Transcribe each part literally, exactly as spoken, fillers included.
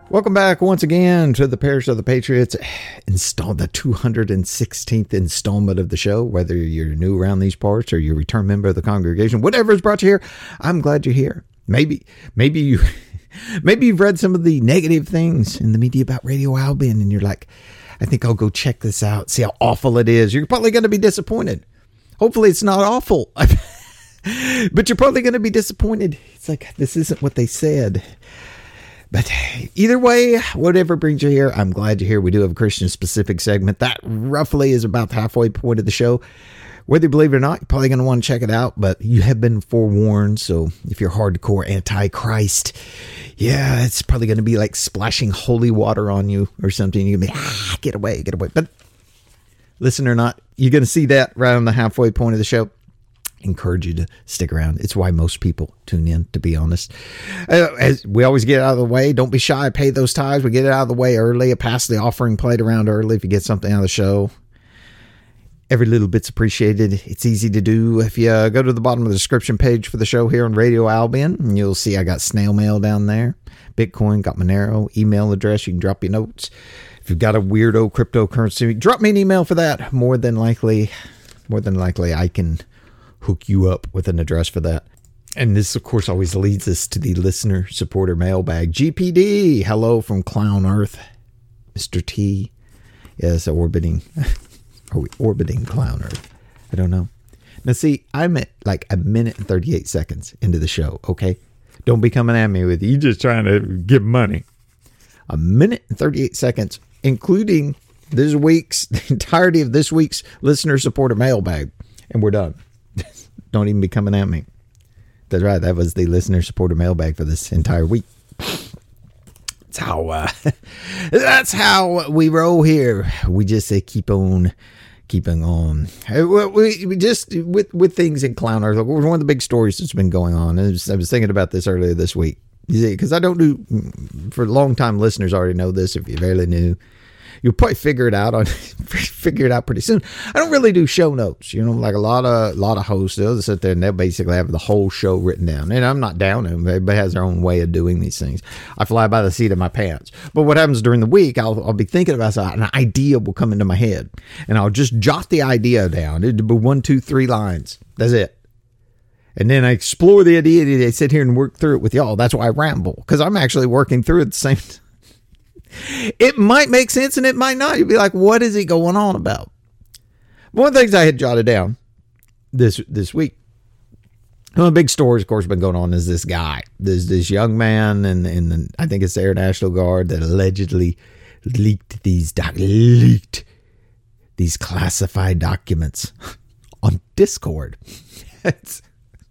Welcome back once again to the Parish of the Patriots, install the two hundred sixteenth installment of the show. Whether you're new around these parts or you're a return member of the congregation, whatever has brought you here, I'm glad you're here. Maybe, maybe you, maybe you've read some of the negative things in the media about Radio Albion, and you're like, I think I'll go check this out, see how awful it is. You're probably going to be disappointed. Hopefully, it's not awful, but you're probably going to be disappointed. It's like, this isn't what they said. But either way, whatever brings you here, I'm glad you're here. We do have a Christian-specific segment. That roughly is about the halfway point of the show. Whether you believe it or not, you're probably going to want to check it out, but you have been forewarned. So if you're hardcore anti-Christ, yeah, it's probably going to be like splashing holy water on you or something. You're going to be, ah, get away, get away. But listen or not, you're going to see that right on the halfway point of the show. Encourage you to stick around. It's why most people tune in, to be honest. Uh, as we always get out of the way, don't be shy. Pay those tithes. We get it out of the way early. Pass the offering plate around early if you get something out of the show. Every little bit's appreciated. It's easy to do. If you uh, go to the bottom of the description page for the show here on Radio Albion, you'll see I got snail mail down there. Bitcoin, got Monero, email address. You can drop your notes. If you've got a weirdo cryptocurrency, drop me an email for that. More than likely, more than likely, I can hook you up with an address for that. And this, of course, always leads us to the listener supporter mailbag. G P D, hello from Clown Earth. Mister T, yes, orbiting. Are we orbiting Clown Earth? I don't know. Now, see, I'm at like a minute and thirty-eight seconds into the show, okay? Don't be coming at me with, you just trying to give money. A minute and thirty-eight seconds, including this week's, the entirety of this week's listener supporter mailbag. And we're done. Don't even be coming at me. That's right. That was the listener supporter mailbag for this entire week. That's how, uh, that's how we roll here. We just say, keep on, keeping on. We, we just, with, with things in Clown Earth, one of the big stories that's been going on. I was, I was thinking about this earlier this week. You see, because I don't do, for long time listeners already know this. If you're fairly new, you'll probably figure it out on figure it out pretty soon. I don't really do show notes, you know, like a lot of a lot of hosts. They'll sit there and they'll basically have the whole show written down. And I'm not down them. Everybody has their own way of doing these things. I fly by the seat of my pants. But what happens during the week, I'll I'll be thinking about something, an idea will come into my head, and I'll just jot the idea down. It'll be one, two, three lines. That's it. And then I explore the idea. They sit here and work through it with y'all. That's why I ramble, because I'm actually working through it at the same time. It might make sense and it might not. You'd be like, what is he going on about? One of the things I had jotted down this this week, one of the big stories, of course, been going on is this guy. There's this young man, and in, in, I think it's the Air National Guard, that allegedly leaked these doc- leaked these classified documents on Discord. It's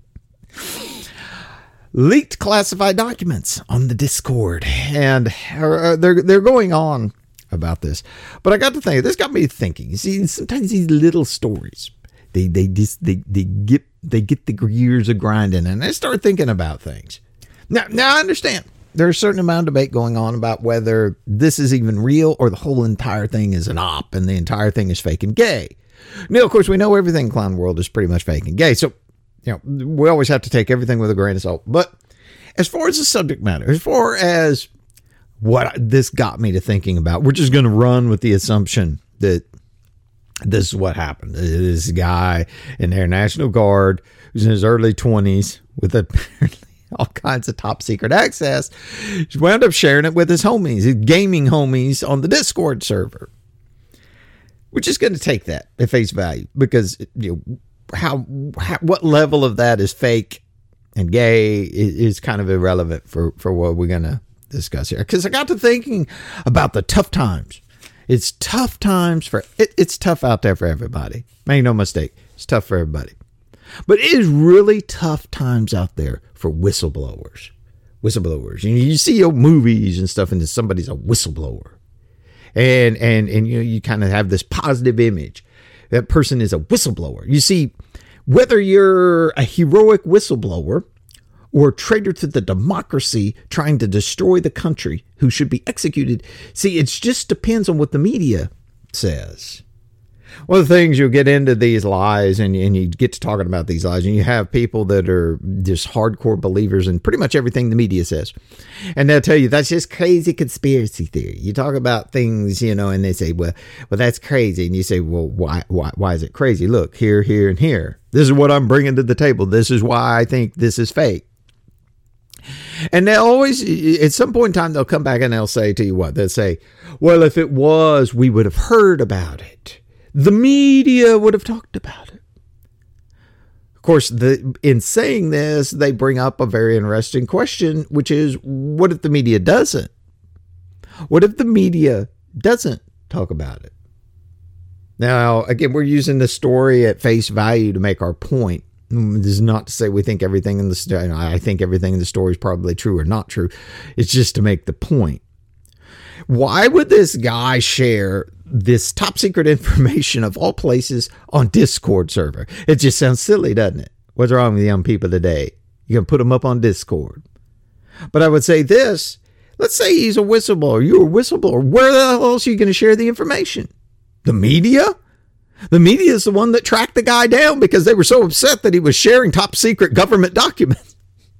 leaked classified documents on the Discord, and uh, they're they're going on about this. But I got to think, this got me thinking. You see, sometimes these little stories, they they just they they get they get the gears a grinding, and I start thinking about things. Now, now I understand there's a certain amount of debate going on about whether this is even real or the whole entire thing is an op and the entire thing is fake and gay. Now, of course, we know everything in Clown World is pretty much fake and gay, so you know, we always have to take everything with a grain of salt. But as far as the subject matter, as far as what this got me to thinking about, we're just going to run with the assumption that this is what happened. This guy in the Air National Guard who's in his early twenties with apparently all kinds of top secret access, he wound up sharing it with his homies, his gaming homies on the Discord server. We're just going to take that at face value, because you know, How, how what level of that is fake and gay is, is kind of irrelevant for, for what we're going to discuss here. Because I got to thinking about the tough times. It's tough times for, it, it's tough out there for everybody. Make no mistake. It's tough for everybody. But it is really tough times out there for whistleblowers. Whistleblowers. You know, you see your movies and stuff, and somebody's a whistleblower. And, and, and you know, you kind of have this positive image. That person is a whistleblower. You see, whether you're a heroic whistleblower or a traitor to the democracy trying to destroy the country who should be executed, see, it just depends on what the media says. One of the things you'll get into these lies and, and you get to talking about these lies and you have people that are just hardcore believers in pretty much everything the media says. And they'll tell you that's just crazy conspiracy theory. You talk about things, you know, and they say, well, well, that's crazy. And you say, well, why, why, why is it crazy? Look, here, here, and here. This is what I'm bringing to the table. This is why I think this is fake. And they'll always, at some point in time, they'll come back and they'll say to you what? They'll say, well, if it was, we would have heard about it. The media would have talked about it. Of course, the, in saying this, they bring up a very interesting question, which is, what if the media doesn't? What if the media doesn't talk about it? Now, again, we're using the story at face value to make our point. This is not to say we think everything in the story, I think everything in the story is probably true or not true. It's just to make the point. Why would this guy share this top secret information of all places on Discord server? It just sounds silly, doesn't it? What's wrong with young people today? You can put them up on Discord. But I would say this, let's say he's a whistleblower. You're a whistleblower. Where the hell else are you going to share the information? The media? The media is the one that tracked the guy down because they were so upset that he was sharing top secret government documents.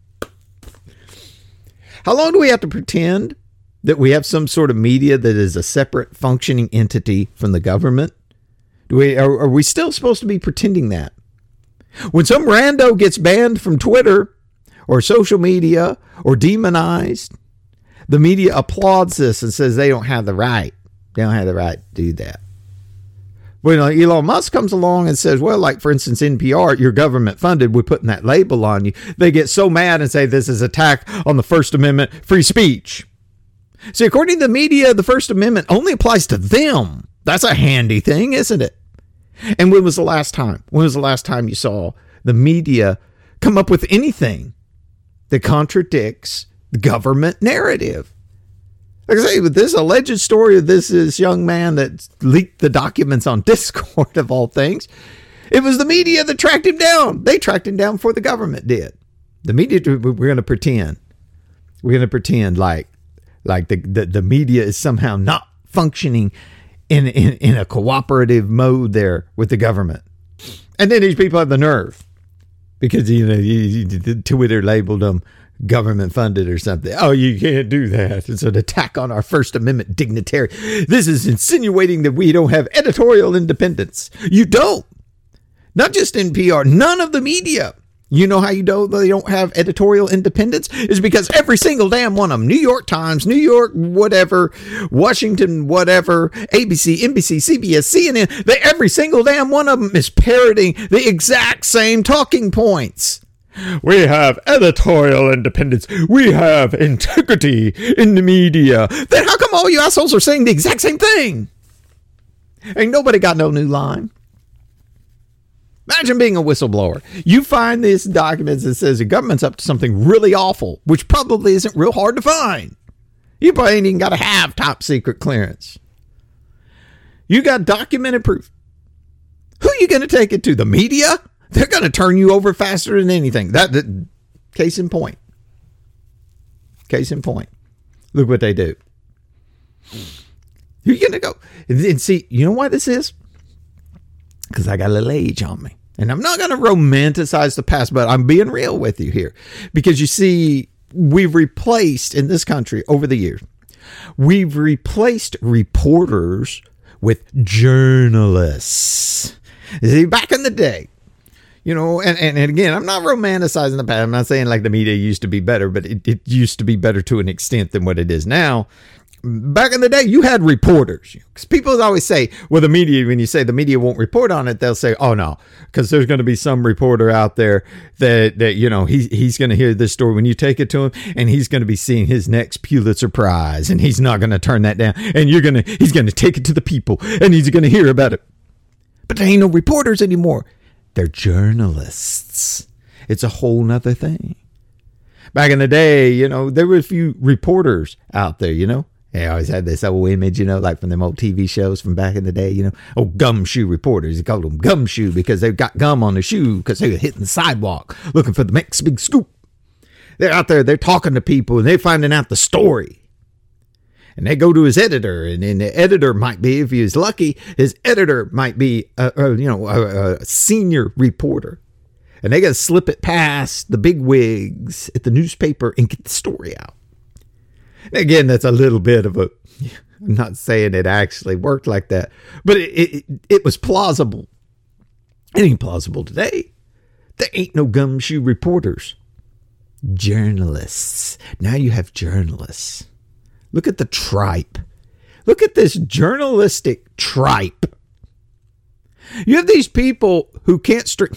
How long do we have to pretend that we have some sort of media that is a separate functioning entity from the government? Do we, are, are we still supposed to be pretending that? When some rando gets banned from Twitter or social media or demonized, the media applauds this and says they don't have the right. They don't have the right to do that. When Elon Musk comes along and says, well, like, for instance, N P R, you're government funded, we're putting that label on you. They get so mad and say this is attack on the First Amendment, free speech. See, according to the media, the First Amendment only applies to them. That's a handy thing, isn't it? And when was the last time? When was the last time you saw the media come up with anything that contradicts the government narrative? Like I say, with this alleged story of this, this young man that leaked the documents on Discord of all things, it was the media that tracked him down. They tracked him down before the government did. The media, we're going to pretend. We're going to pretend like like the, the, the media is somehow not functioning in, in, in a cooperative mode there with the government. And then these people have the nerve because, you know, you, you, Twitter labeled them government funded or something. Oh, you can't do that. It's an attack on our First Amendment dignitary. This is insinuating that we don't have editorial independence. You don't. Not just N P R, none of the media. You know how you know they don't have editorial independence? Is because every single damn one of them, New York Times, New York whatever, Washington whatever, A B C, N B C, C B S, C N N, they, every single damn one of them is parroting the exact same talking points. We have editorial independence. We have integrity in the media. Then how come all you assholes are saying the exact same thing? Ain't nobody got no new line. Imagine being a whistleblower. You find these documents that says the government's up to something really awful, which probably isn't real hard to find. You probably ain't even got to have top secret clearance. You got documented proof. Who are you going to take it to? The media? They're going to turn you over faster than anything. That, that case in point. Case in point. Look what they do. You're going to go and see, you know why this is? Because I got a little age on me. And I'm not going to romanticize the past, but I'm being real with you here. Because you see, we've replaced in this country over the years, we've replaced reporters with journalists. See, back in the day, you know, and, and, and again, I'm not romanticizing the past. I'm not saying like the media used to be better, but it, it used to be better to an extent than what it is now. Back in the day, you had reporters. Because people always say, well, the media, when you say the media won't report on it, they'll say, oh, no, because there's going to be some reporter out there that, that you know, he, he's going to hear this story when you take it to him, and he's going to be seeing his next Pulitzer Prize, and he's not going to turn that down. And you're going to, he's going to take it to the people, and he's going to hear about it. But there ain't no reporters anymore. They're journalists. It's a whole nother thing. Back in the day, you know, there were a few reporters out there, you know. They always had this old image, you know, like from them old T V shows from back in the day, you know. Oh, gumshoe reporters. They called them gumshoe because they've got gum on their shoe because they were hitting the sidewalk looking for the next big scoop. They're out there, they're talking to people, and they're finding out the story. And they go to his editor, and then the editor might be, if he was lucky, his editor might be, a, a, you know, a, a senior reporter. And they got to slip it past the big wigs at the newspaper and get the story out. And again, that's a little bit of a, I'm not saying it actually worked like that, but it, it, it was plausible. It ain't plausible today. There ain't no gumshoe reporters. Journalists. Now you have journalists. Look at the tripe. Look at this journalistic tripe. You have these people who can't string.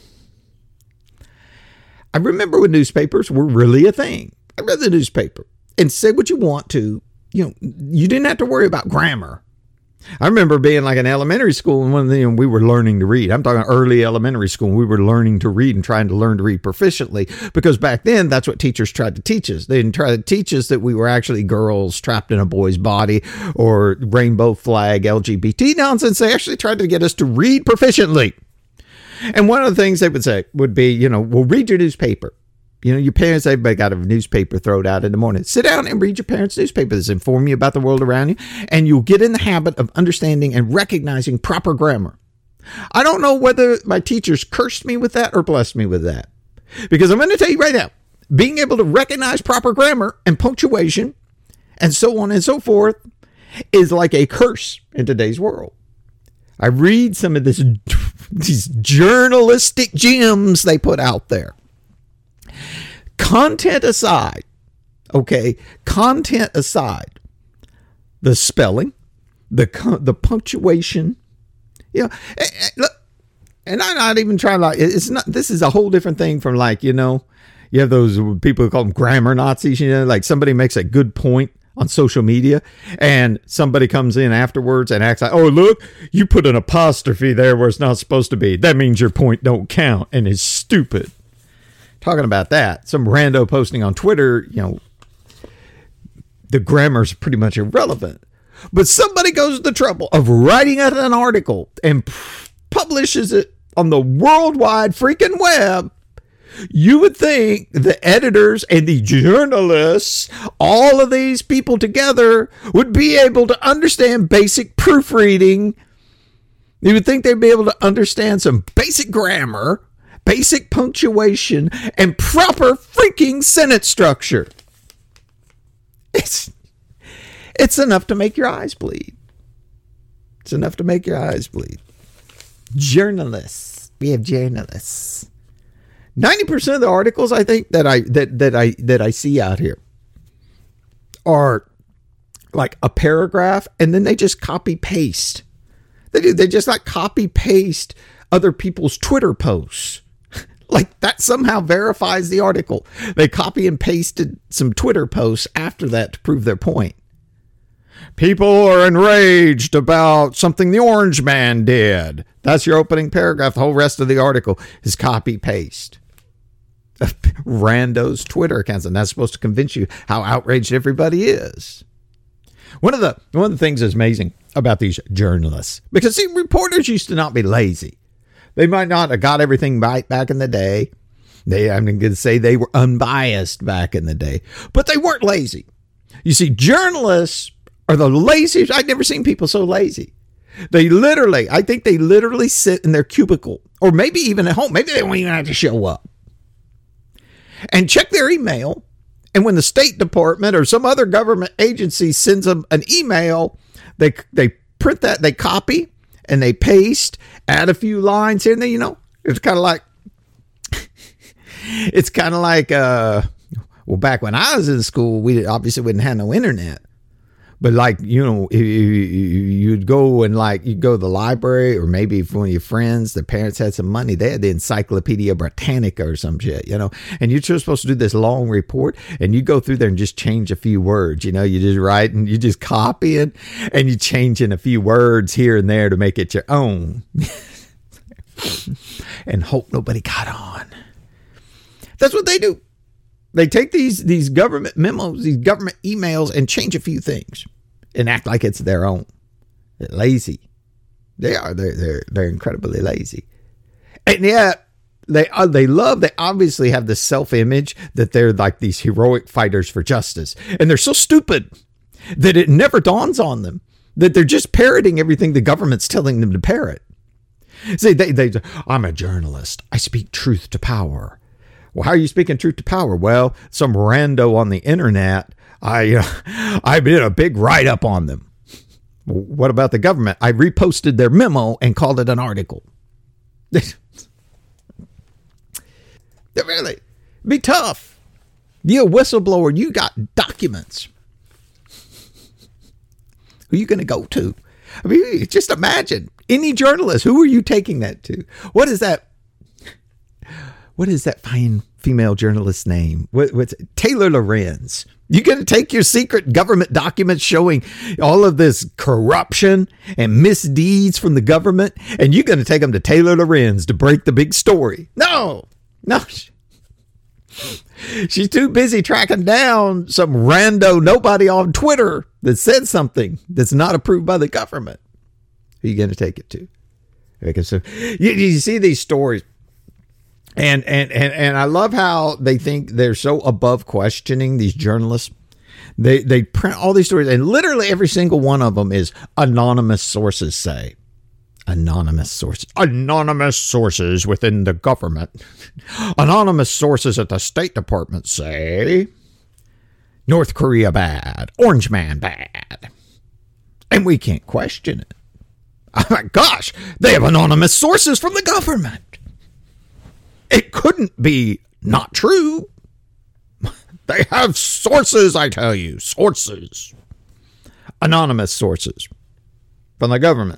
I remember when newspapers were really a thing. I read the newspaper and say what you want to. You know, you didn't have to worry about grammar. I remember being like in elementary school and one of the, you know, we were learning to read. I'm talking early elementary school. We were learning to read and trying to learn to read proficiently, because back then that's what teachers tried to teach us. They didn't try to teach us that we were actually girls trapped in a boy's body or rainbow flag L G B T nonsense. They actually tried to get us to read proficiently. And one of the things they would say would be, you know, well, read your newspaper. You know, your parents, everybody got a newspaper thrown out in the morning. Sit down and read your parents' newspaper. This inform you about the world around you, and you'll get in the habit of understanding and recognizing proper grammar. I don't know whether my teachers cursed me with that or blessed me with that, because I'm going to tell you right now, being able to recognize proper grammar and punctuation and so on and so forth is like a curse in today's world. I read some of this, these journalistic gems they put out there. Content aside, okay, content aside, the spelling, the the punctuation, you know, look, and I'm not even trying to, like, it's not, this is a whole different thing from, like, you know, you have those people who call them grammar Nazis, you know, like somebody makes a good point on social media and somebody comes in afterwards and acts like, oh, look, you put an apostrophe there where it's not supposed to be. That means your point don't count and is stupid. Talking about that, some rando posting on Twitter, you know, the grammar's pretty much irrelevant. But somebody goes to the trouble of writing out an article and p- publishes it on the worldwide freaking web. You would think the editors and the journalists, all of these people together, would be able to understand basic proofreading. You would think they'd be able to understand some basic grammar, basic punctuation, and proper freaking sentence structure. It's, it's enough to make your eyes bleed. It's enough to make your eyes bleed. Journalists. We have journalists. ninety percent of the articles I think that I that that I that I see out here are like a paragraph and then they just copy paste. They do they just like copy paste other people's Twitter posts. Like that somehow verifies the article. They copy and pasted some Twitter posts after that to prove their point. People are enraged about something the Orange Man did. That's your opening paragraph. The whole rest of the article is copy paste. Randos Twitter accounts, and that's supposed to convince you how outraged everybody is. One of the one of the things that's amazing about these journalists, because see, reporters used to not be lazy. They might not have got everything right back in the day. They, I'm going to say they were unbiased back in the day, but they weren't lazy. You see, journalists are the laziest. I've never seen people so lazy. They literally, I think they literally sit in their cubicle, or maybe even at home. Maybe they don't even have to show up and check their email. And when the State Department or some other government agency sends them an email, they they print that, they copy and they paste, add a few lines here and there. You know, it's kind of like, it's kind of like, uh, well, back when I was in school, we obviously wouldn't have no internet. But like, you know, you'd go and like, you'd go to the library, or maybe if one of your friends, their parents had some money, they had the Encyclopedia Britannica or some shit, you know, and you're just supposed to do this long report and you go through there and just change a few words, you know, you just write and you just copy it and you change in a few words here and there to make it your own and hope nobody got on. That's what they do. They take these these government memos, these government emails, and change a few things and act like it's their own. They're lazy. They are. They're they're they're incredibly lazy. And yet they uh, they love. They obviously have this self-image that they're like these heroic fighters for justice, and they're so stupid that it never dawns on them that they're just parroting everything the government's telling them to parrot. See, they, they, I'm a journalist. I speak truth to power. Well, how are you speaking truth to power? Well, some rando on the internet, I, uh, I did a big write-up on them. What about the government? I reposted their memo and called it an article. Really, be tough. You a whistleblower, you got documents. Who are you going to go to? I mean, just imagine any journalist. Who are you taking that to? What is that? What is that fine female journalist's name? What, what's it? Taylor Lorenz. You going to take your secret government documents showing all of this corruption and misdeeds from the government, and you're going to take them to Taylor Lorenz to break the big story? No, no. She's too busy tracking down some rando nobody on Twitter that said something that's not approved by the government. Who are you going to take it to? Because so, you, you see these stories. And, and, and, and I love how they think they're so above questioning, these journalists. They, they print all these stories, and literally every single one of them is anonymous sources say. Anonymous sources. Anonymous sources within the government. Anonymous sources at the State Department say North Korea bad. Orange Man bad. And we can't question it. Oh my gosh, they have anonymous sources from the government. It couldn't be not true. They have sources, I tell you. Sources. Anonymous sources from the government.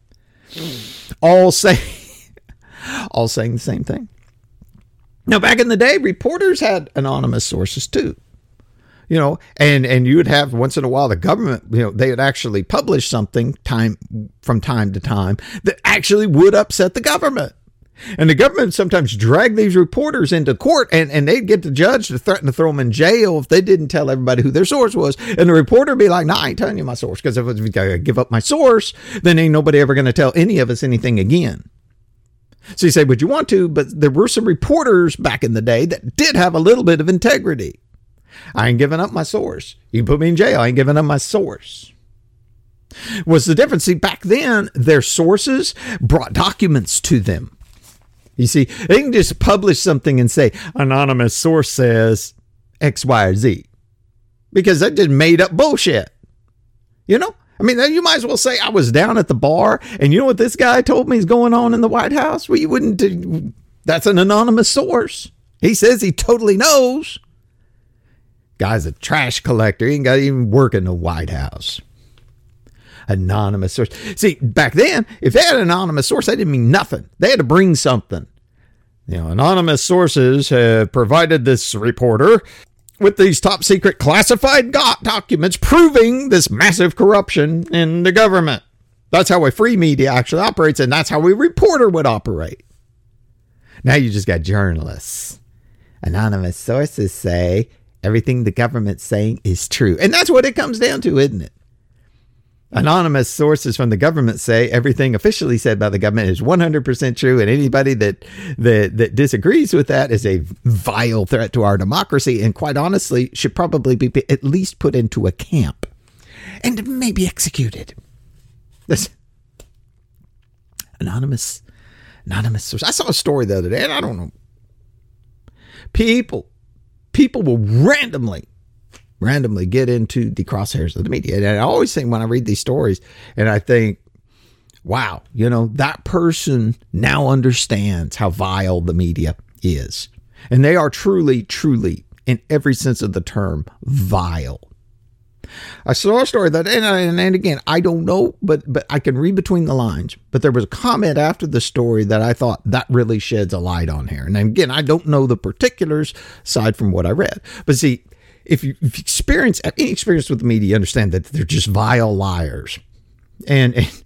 All say, all saying the same thing. Now, back in the day, reporters had anonymous sources too. You know, and, and you would have once in a while the government, you know, they would actually publish something time from time to time that actually would upset the government. And the government sometimes drag these reporters into court, and, and they'd get the judge to threaten to throw them in jail if they didn't tell everybody who their source was. And the reporter would be like, nah, I ain't telling you my source, because if I give up my source, then ain't nobody ever going to tell any of us anything again. So you say, would you want to? But there were some reporters back in the day that did have a little bit of integrity. I ain't giving up my source. You can put me in jail. I ain't giving up my source. What's the difference? See, back then, their sources brought documents to them. You see, they can just publish something and say, anonymous source says X, Y, or Z. Because that just made up bullshit. You know? I mean, you might as well say I was down at the bar, and you know what this guy told me is going on in the White House? Well, you wouldn't do, that's an anonymous source. He says he totally knows. Guy's a trash collector. He ain't got to even work in the White House. Anonymous source. See, back then, if they had an anonymous source, that didn't mean nothing. They had to bring something. You know, anonymous sources have provided this reporter with these top secret classified documents proving this massive corruption in the government. That's how a free media actually operates, and that's how a reporter would operate. Now you just got journalists. Anonymous sources say everything the government's saying is true. And that's what it comes down to, isn't it? Anonymous sources from the government say everything officially said by the government is one hundred percent true, and anybody that, that that disagrees with that is a vile threat to our democracy, and quite honestly should probably be at least put into a camp and maybe executed. This anonymous anonymous source. I saw a story the other day, and I don't know. People people will randomly randomly get into the crosshairs of the media. And I always think when I read these stories, and I think, wow, you know, that person now understands how vile the media is. And they are truly, truly, in every sense of the term, vile. I saw a story that, and, and, and again, I don't know, but but I can read between the lines. But there was a comment after the story that I thought that really sheds a light on here. And again, I don't know the particulars aside from what I read. But see, If you, if you experience any experience with the media, you understand that they're just vile liars. And, and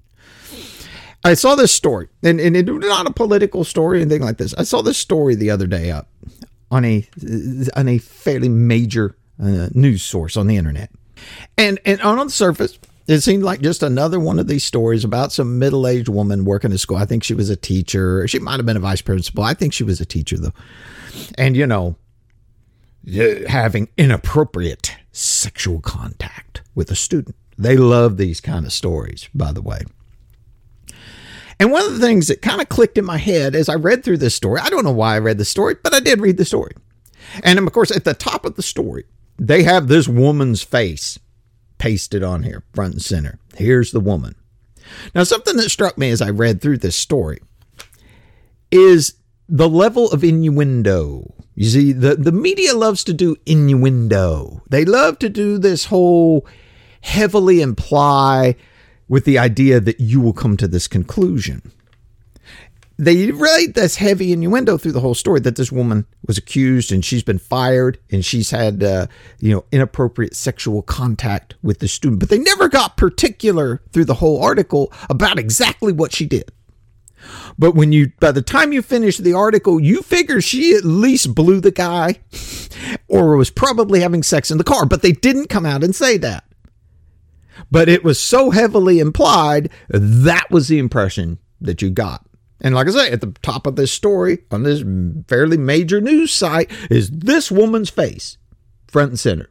I saw this story, and, and it's not a political story or anything like this. I saw this story the other day up on a on a fairly major uh, news source on the internet. And, and on the surface, it seemed like just another one of these stories about some middle-aged woman working at school. I think she was a teacher. She might have been a vice principal. I think she was a teacher, though. And, you know, having inappropriate sexual contact with a student. They love these kind of stories, by the way. And one of the things that kind of clicked in my head as I read through this story, I don't know why I read the story, but I did read the story. And of course, at the top of the story, they have this woman's face pasted on here, front and center. Here's the woman. Now, something that struck me as I read through this story is the level of innuendo. You see, the, the media loves to do innuendo. They love to do this whole heavily imply with the idea that you will come to this conclusion. They write this heavy innuendo through the whole story that this woman was accused and she's been fired and she's had, uh, you know, inappropriate sexual contact with the student. But they never got particular through the whole article about exactly what she did. But when you, by the time you finish the article, you figure she at least blew the guy or was probably having sex in the car. But they didn't come out and say that. But it was so heavily implied, that was the impression that you got. And like I say, at the top of this story on this fairly major news site is this woman's face, front and center.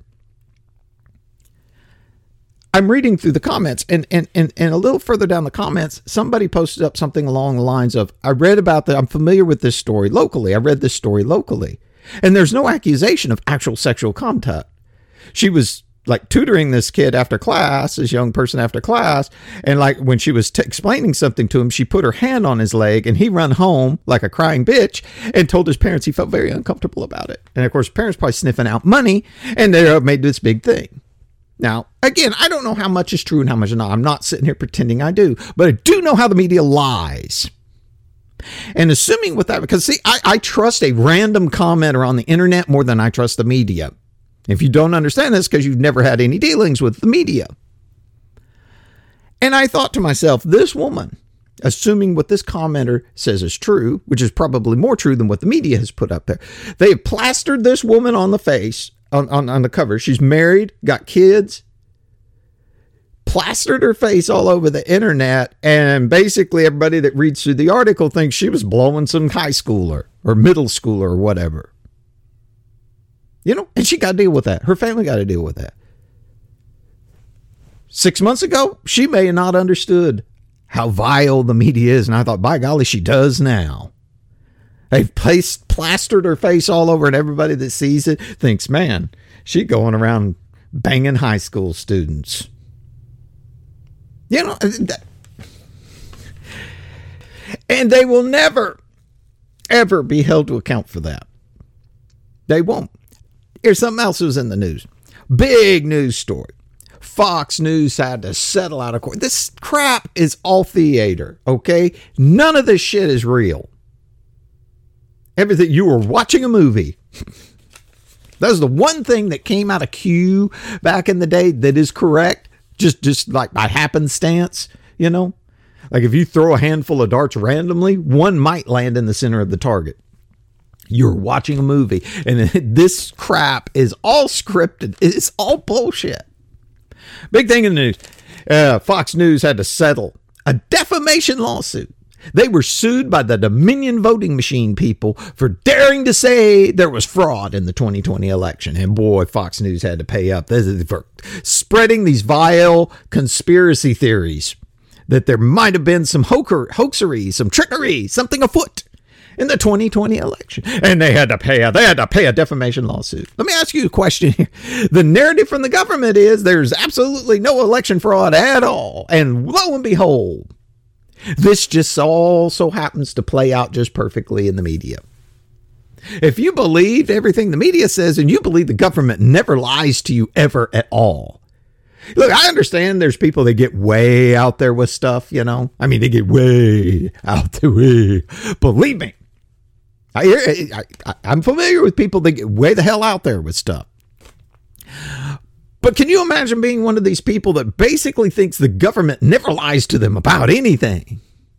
I'm reading through the comments, and, and, and, and a little further down the comments, somebody posted up something along the lines of, I read about that, I'm familiar with this story locally. I read this story locally. And there's no accusation of actual sexual contact. She was like tutoring this kid after class, this young person after class. And like when she was t- explaining something to him, she put her hand on his leg and he run home like a crying bitch and told his parents he felt very uncomfortable about it. And of course, parents probably sniffing out money and they made this big thing. Now, again, I don't know how much is true and how much is not. I'm not sitting here pretending I do, but I do know how the media lies. And assuming with that, because see, I, I trust a random commenter on the internet more than I trust the media. If you don't understand this, because you've never had any dealings with the media. And I thought to myself, this woman, assuming what this commenter says is true, which is probably more true than what the media has put up there, they have plastered this woman on the face, on, on, on the cover. She's married, got kids, plastered her face all over the internet, and basically everybody that reads through the article thinks she was blowing some high schooler or middle schooler or whatever. You know, and she got to deal with that. Her family got to deal with that. Six months ago, she may have not understood how vile the media is. And I thought, by golly, she does now. They've placed, plastered her face all over, and everybody that sees it thinks, man, she going around banging high school students. You know, and they will never, ever be held to account for that. They won't. Here's something else that was in the news. Big news story. Fox News had to settle out of court. This crap is all theater, okay? None of this shit is real. Everything, you were watching a movie. That was the one thing that came out of Q back in the day that is correct. Just, just like by happenstance, you know? Like if you throw a handful of darts randomly, one might land in the center of the target. You're watching a movie, and this crap is all scripted. It's all bullshit. Big thing in the news. Uh, Fox News had to settle a defamation lawsuit. They were sued by the Dominion voting machine people for daring to say there was fraud in the twenty twenty election. And boy, Fox News had to pay up for spreading these vile conspiracy theories that there might have been some hoaxer, hoaxery, some trickery, something afoot in the twenty twenty election. And they had to pay a, they had to pay a defamation lawsuit. Let me ask you a question here. The narrative from the government is there's absolutely no election fraud at all. And lo and behold, this just also happens to play out just perfectly in the media. If you believe everything the media says and you believe the government never lies to you ever at all. Look, I understand there's people that get way out there with stuff, you know. I mean, they get way out there. Way. Believe me. I, I, I, I'm familiar with people that get way the hell out there with stuff. But can you imagine being one of these people that basically thinks the government never lies to them about anything?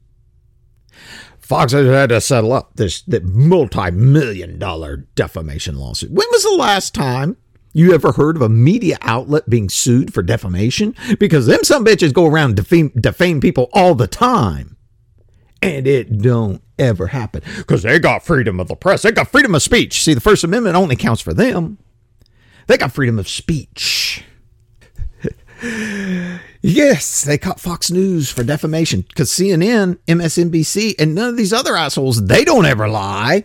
Fox has had to settle up this, this multi-million dollar defamation lawsuit. When was the last time you ever heard of a media outlet being sued for defamation? Because them some bitches go around defame, defame people all the time. And it don't ever happen. Because they got freedom of the press. They got freedom of speech. See, the First Amendment only counts for them. They got freedom of speech. Yes, they caught Fox News for defamation because C N N, M S N B C, and none of these other assholes, they don't ever lie.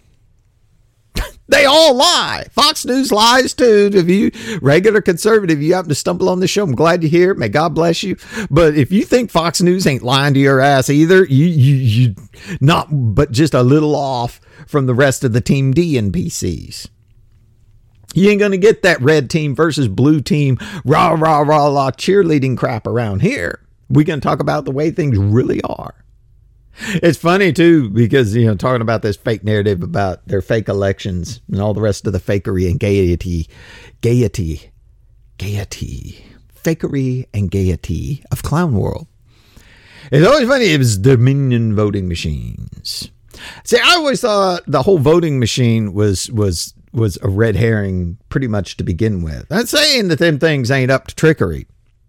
They all lie. Fox News lies too. If you regular conservative, you happen to stumble on this show, I'm glad you're here. May God bless you. But if you think Fox News ain't lying to your ass either, you you you not but just a little off from the rest of the Team D N P Cs. You ain't gonna get that red team versus blue team rah rah rah rah cheerleading crap around here. We're gonna talk about the way things really are. It's funny, too, because, you know, talking about this fake narrative about their fake elections and all the rest of the fakery and gaiety, gaiety, gaiety, fakery and gaiety of Clown World. It's always funny. It was Dominion voting machines. See, I always thought the whole voting machine was was was a red herring pretty much to begin with. I'm not saying that them things ain't up to trickery.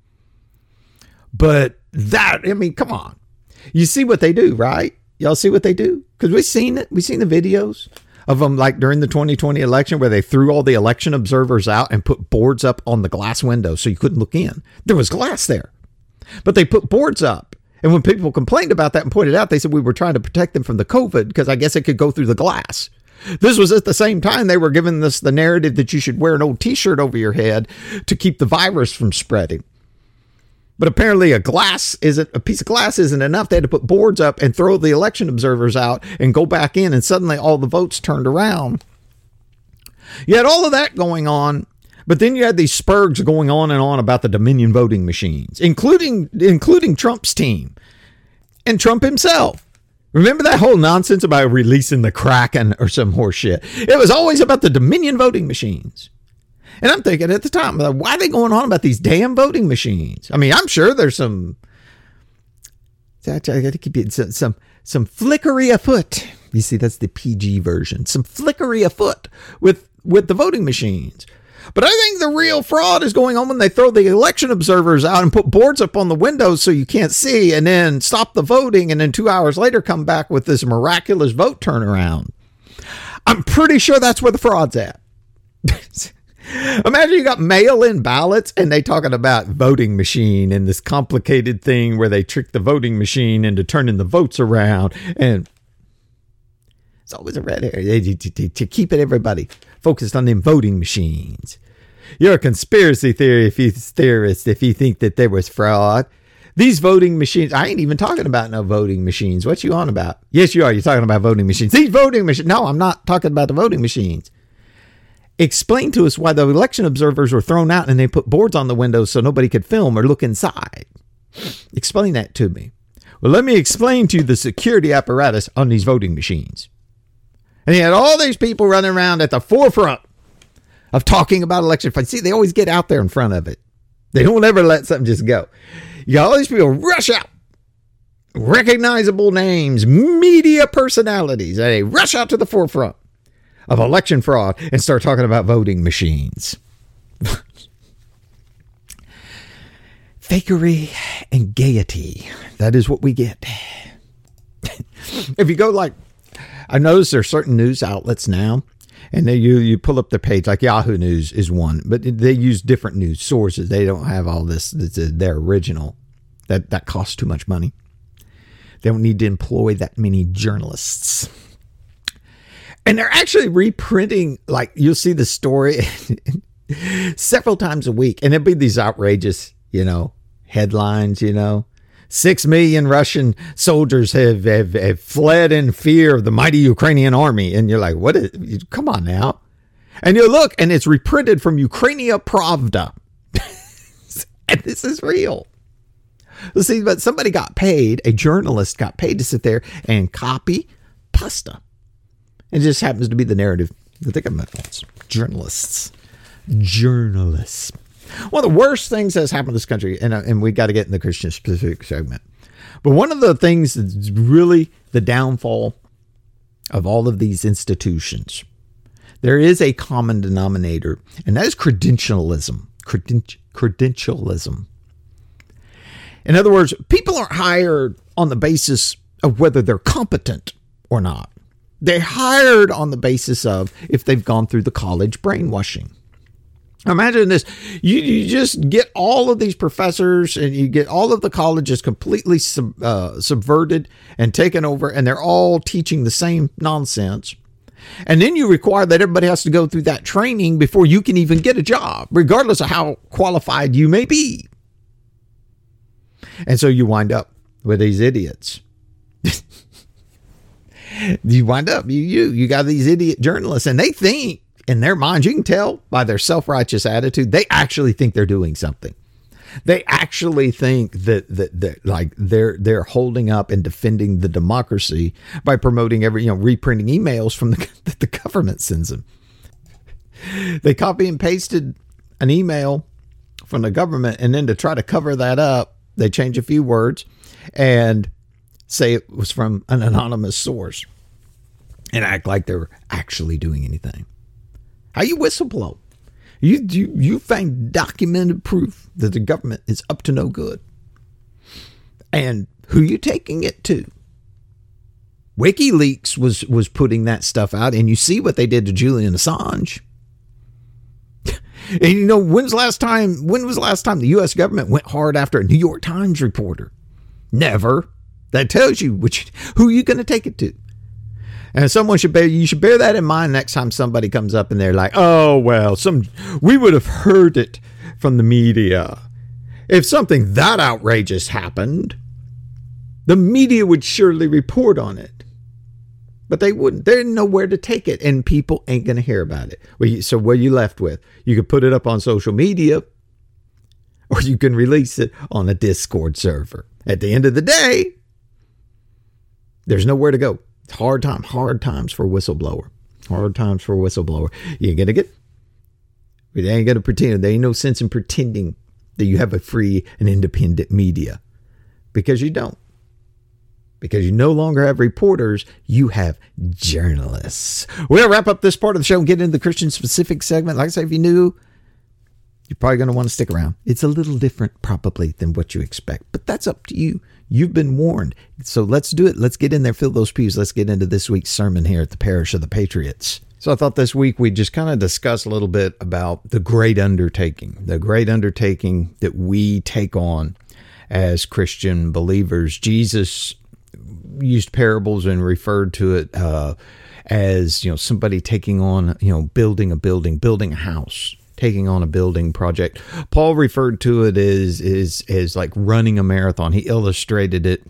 But that, I mean, come on. You see what they do, right? Y'all see what they do? Because we've seen it. We've seen the videos of them like during the twenty twenty election where they threw all the election observers out and put boards up on the glass window so you couldn't look in. There was glass there, but they put boards up. And when people complained about that and pointed out, they said we were trying to protect them from the COVID because I guess it could go through the glass. This was at the same time they were giving us the narrative that you should wear an old T-shirt over your head to keep the virus from spreading. But apparently a glass isn't a piece of glass isn't enough. They had to put boards up and throw the election observers out and go back in. And suddenly all the votes turned around. You had all of that going on. But then you had these spurgs going on and on about the Dominion voting machines, including including Trump's team and Trump himself. Remember that whole nonsense about releasing the Kraken or some horse shit? It was always about the Dominion voting machines. And I'm thinking at the time, why are they going on about these damn voting machines? I mean, I'm sure there's some, I got to keep it, some, some, some flickery afoot. You see, that's the P G version. Some flickery afoot with, with the voting machines. But I think the real fraud is going on when they throw the election observers out and put boards up on the windows so you can't see and then stop the voting and then two hours later come back with this miraculous vote turnaround. I'm pretty sure that's where the fraud's at. Imagine you got mail-in ballots and they talking about voting machine and this complicated thing where they trick the voting machine into turning the votes around. And it's always a red area to, to, to keep it everybody focused on them voting machines. You're a conspiracy theory if you theorist if you think that there was fraud. These voting machines, I ain't even talking about no voting machines. What you on about? Yes, you are. You're talking about voting machines. These voting machines. No, I'm not talking about the voting machines. Explain to us why the election observers were thrown out and they put boards on the windows so nobody could film or look inside. Explain that to me. Well, let me explain to you the security apparatus on these voting machines. And you had all these people running around at the forefront of talking about election fraud. See, they always get out there in front of it. They don't ever let something just go. You got all these people rush out. Recognizable names, media personalities. They rush out to the forefront of election fraud and start talking about voting machines. Fakery and gaiety. That is what we get. If you go like, I noticed there's certain news outlets now, and they you you pull up the page, like Yahoo News is one, but they use different news sources. They don't have all this. It's their original. That that costs too much money. They don't need to employ that many journalists. And they're actually reprinting, like, you'll see the story several times a week. And it'll be these outrageous, you know, headlines, you know. Six million Russian soldiers have, have, have fled in fear of the mighty Ukrainian army. And you're like, what is, come on now. And you look, and it's reprinted from Ukrainia Pravda. And this is real. Let's see, but somebody got paid, a journalist got paid to sit there and copy pasta. It just happens to be the narrative that they come up with. Journalists. Journalists. One of the worst things that's happened in this country, and, and we got to get in the Christian specific segment, but one of the things that's really the downfall of all of these institutions, there is a common denominator, and that is credentialism. Creden- credentialism. In other words, people aren't hired on the basis of whether they're competent or not. They're hired on the basis of if they've gone through the college brainwashing. Imagine this. You, you just get all of these professors and you get all of the colleges completely sub, uh, subverted and taken over, and they're all teaching the same nonsense. And then you require that everybody has to go through that training before you can even get a job, regardless of how qualified you may be. And so you wind up with these idiots. You wind up, you, you, you got these idiot journalists, and they think in their minds, you can tell by their self-righteous attitude, they actually think they're doing something. They actually think that, that, that like they're, they're holding up and defending the democracy by promoting every, you know, reprinting emails from the, that the government sends them. They copy and pasted an email from the government, and then to try to cover that up, they change a few words and say it was from an anonymous source and act like they're actually doing anything. How you whistleblow? You, you, you find documented proof that the government is up to no good. And who you taking it to? WikiLeaks was, was putting that stuff out, and you see what they did to Julian Assange. And you know, when's the last time, when was the last time the U S government went hard after a New York Times reporter? Never. That tells you which, who you're going to take it to. And someone should bear, you should bear that in mind next time somebody comes up and they're like, oh, well, some, we would have heard it from the media. If something that outrageous happened, the media would surely report on it. But they wouldn't. They didn't know where to take it, and people ain't going to hear about it. Well, you, so what are you left with? You could put it up on social media, or you can release it on a Discord server. At the end of the day, there's nowhere to go. It's hard time, hard times for a whistleblower. Hard times for a whistleblower. You going to get, they ain't going to pretend. There ain't no sense in pretending that you have a free and independent media, because you don't. Because you no longer have reporters, you have journalists. We'll wrap up this part of the show and get into the Christian specific segment. Like I say, if you're new, you're probably going to want to stick around. It's a little different probably than what you expect, but that's up to you. You've been warned. So let's do it. Let's get in there, fill those pews. Let's get into this week's sermon here at the Parish of the Patriots. So I thought this week we'd just kind of discuss a little bit about the great undertaking, the great undertaking that we take on as Christian believers. Jesus used parables and referred to it uh, as, you know, somebody taking on, you know, building a building, building a house, taking on a building project. Paul referred to it as, as, as like running a marathon. He illustrated it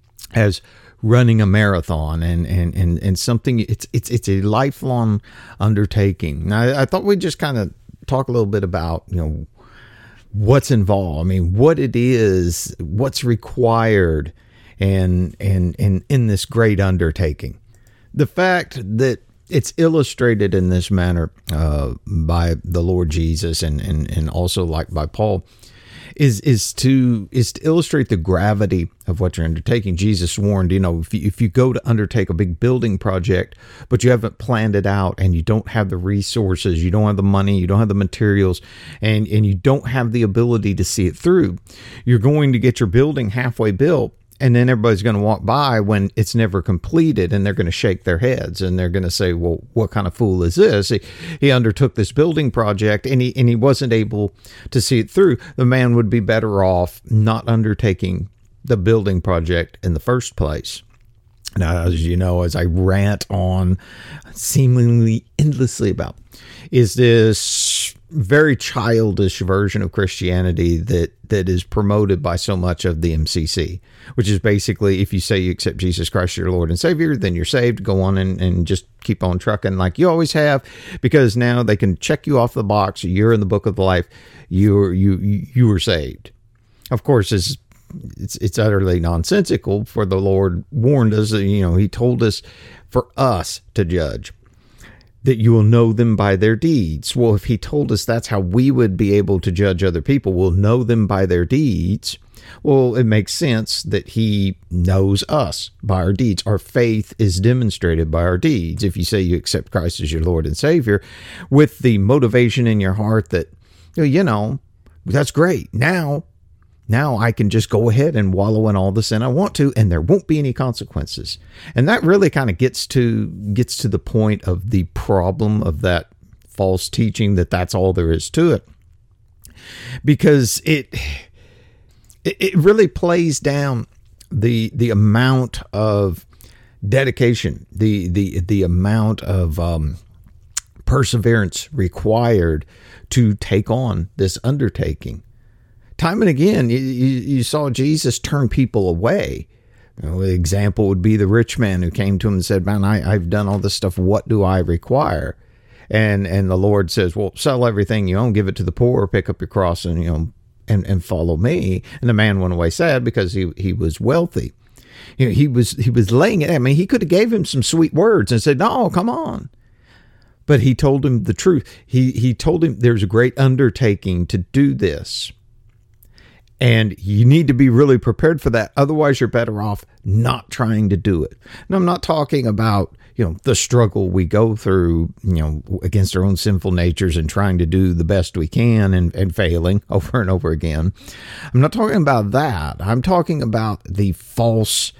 as running a marathon and, and, and, and something, it's, it's, it's a lifelong undertaking. Now, I, I thought we'd just kind of talk a little bit about, you know, what's involved. I mean, what it is, what's required and, and, and in this great undertaking. The fact that it's illustrated in this manner uh, by the Lord Jesus and, and, and also like by Paul is, is to, is to illustrate the gravity of what you're undertaking. Jesus warned, you know, if you, if you go to undertake a big building project, but you haven't planned it out and you don't have the resources, you don't have the money, you don't have the materials, and, and you don't have the ability to see it through, you're going to get your building halfway built. And then everybody's going to walk by when it's never completed, and they're going to shake their heads and they're going to say, well, what kind of fool is this? He, he undertook this building project and he, and he wasn't able to see it through. The man would be better off not undertaking the building project in the first place. Now, as you know, as I rant on seemingly endlessly about, is this very childish version of Christianity that that is promoted by so much of the M C C, which is basically, if you say you accept Jesus Christ your Lord and Savior, then you're saved. Go on and, and just keep on trucking like you always have, because now they can check you off the box. You're in the book of the life. You're you you were saved. Of course, it's it's it's utterly nonsensical. For the Lord warned us. You know, He told us for us to judge, that you will know them by their deeds. Well, if He told us that's how we would be able to judge other people, we'll know them by their deeds. Well, it makes sense that He knows us by our deeds. Our faith is demonstrated by our deeds. If you say you accept Christ as your Lord and Savior with the motivation in your heart that, you know, that's great. Now, Now I can just go ahead and wallow in all the sin I want to, and there won't be any consequences. And that really kind of gets to gets to the point of the problem of that false teaching that that's all there is to it. Because it it really plays down the the amount of dedication, the the the amount of um, perseverance required to take on this undertaking. Time and again, you, you saw Jesus turn people away. You know, the example would be the rich man who came to him and said, man, I, I've done all this stuff. What do I require? And and the Lord says, well, sell everything you own, give it to the poor, pick up your cross and, you know, and, and follow me. And the man went away sad because he, he was wealthy. You know, he was he was laying it. I mean, he could have gave him some sweet words and said, no, come on. But he told him the truth. He he told him there's a great undertaking to do this. And you need to be really prepared for that. Otherwise, you're better off not trying to do it. Now, I'm not talking about, you know, the struggle we go through, you know, against our own sinful natures and trying to do the best we can and, and failing over and over again. I'm not talking about that. I'm talking about the false,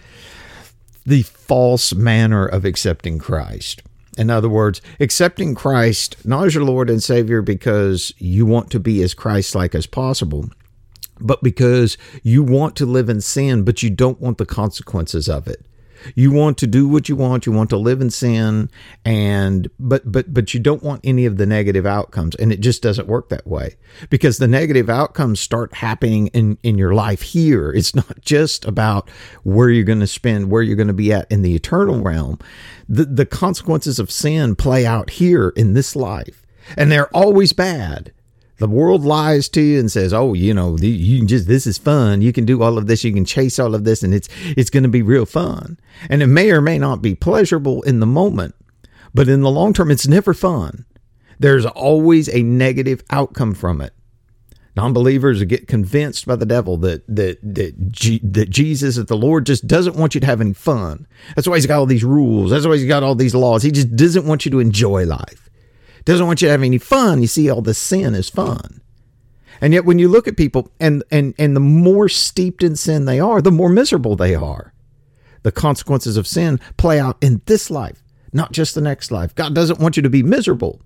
the false manner of accepting Christ. In other words, accepting Christ not as your Lord and Savior because you want to be as Christ-like as possible, but because you want to live in sin, but you don't want the consequences of it. You want to do what you want. You want to live in sin, and but but but you don't want any of the negative outcomes. And it just doesn't work that way, because the negative outcomes start happening in, in your life here. It's not just about where you're going to spend, where you're going to be at in the eternal realm. The, the consequences of sin play out here in this life, and they're always bad. The world lies to you and says, oh, you know, you can just, this is fun. You can do all of this. You can chase all of this, and it's, it's going to be real fun. And it may or may not be pleasurable in the moment, but in the long term, it's never fun. There's always a negative outcome from it. Non-believers get convinced by the devil that, that, that, G, that Jesus, that the Lord just doesn't want you to have any fun. That's why he's got all these rules. That's why he's got all these laws. He just doesn't want you to enjoy life. Doesn't want you to have any fun. You see, all the sin is fun. And yet when you look at people, and, and, and the more steeped in sin they are, the more miserable they are. The consequences of sin play out in this life, not just the next life. God doesn't want you to be miserable.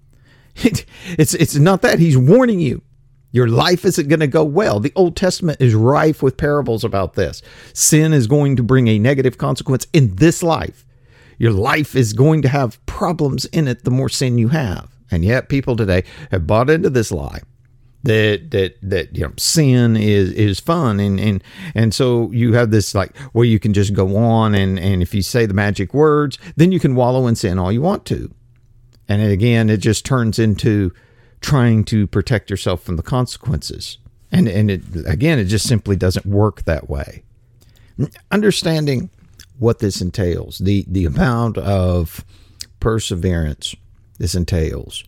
It, it's, it's not that. He's warning you. Your life isn't going to go well. The Old Testament is rife with parables about this. Sin is going to bring a negative consequence in this life. Your life is going to have problems in it the more sin you have. And yet people today have bought into this lie that that that you know sin is is fun, and and and so you have this like, well, you can just go on, and and if you say the magic words, then you can wallow in sin all you want to. And again, it just turns into trying to protect yourself from the consequences. And and it, again, it just simply doesn't work that way. Understanding what this entails, the, the amount of perseverance this entails.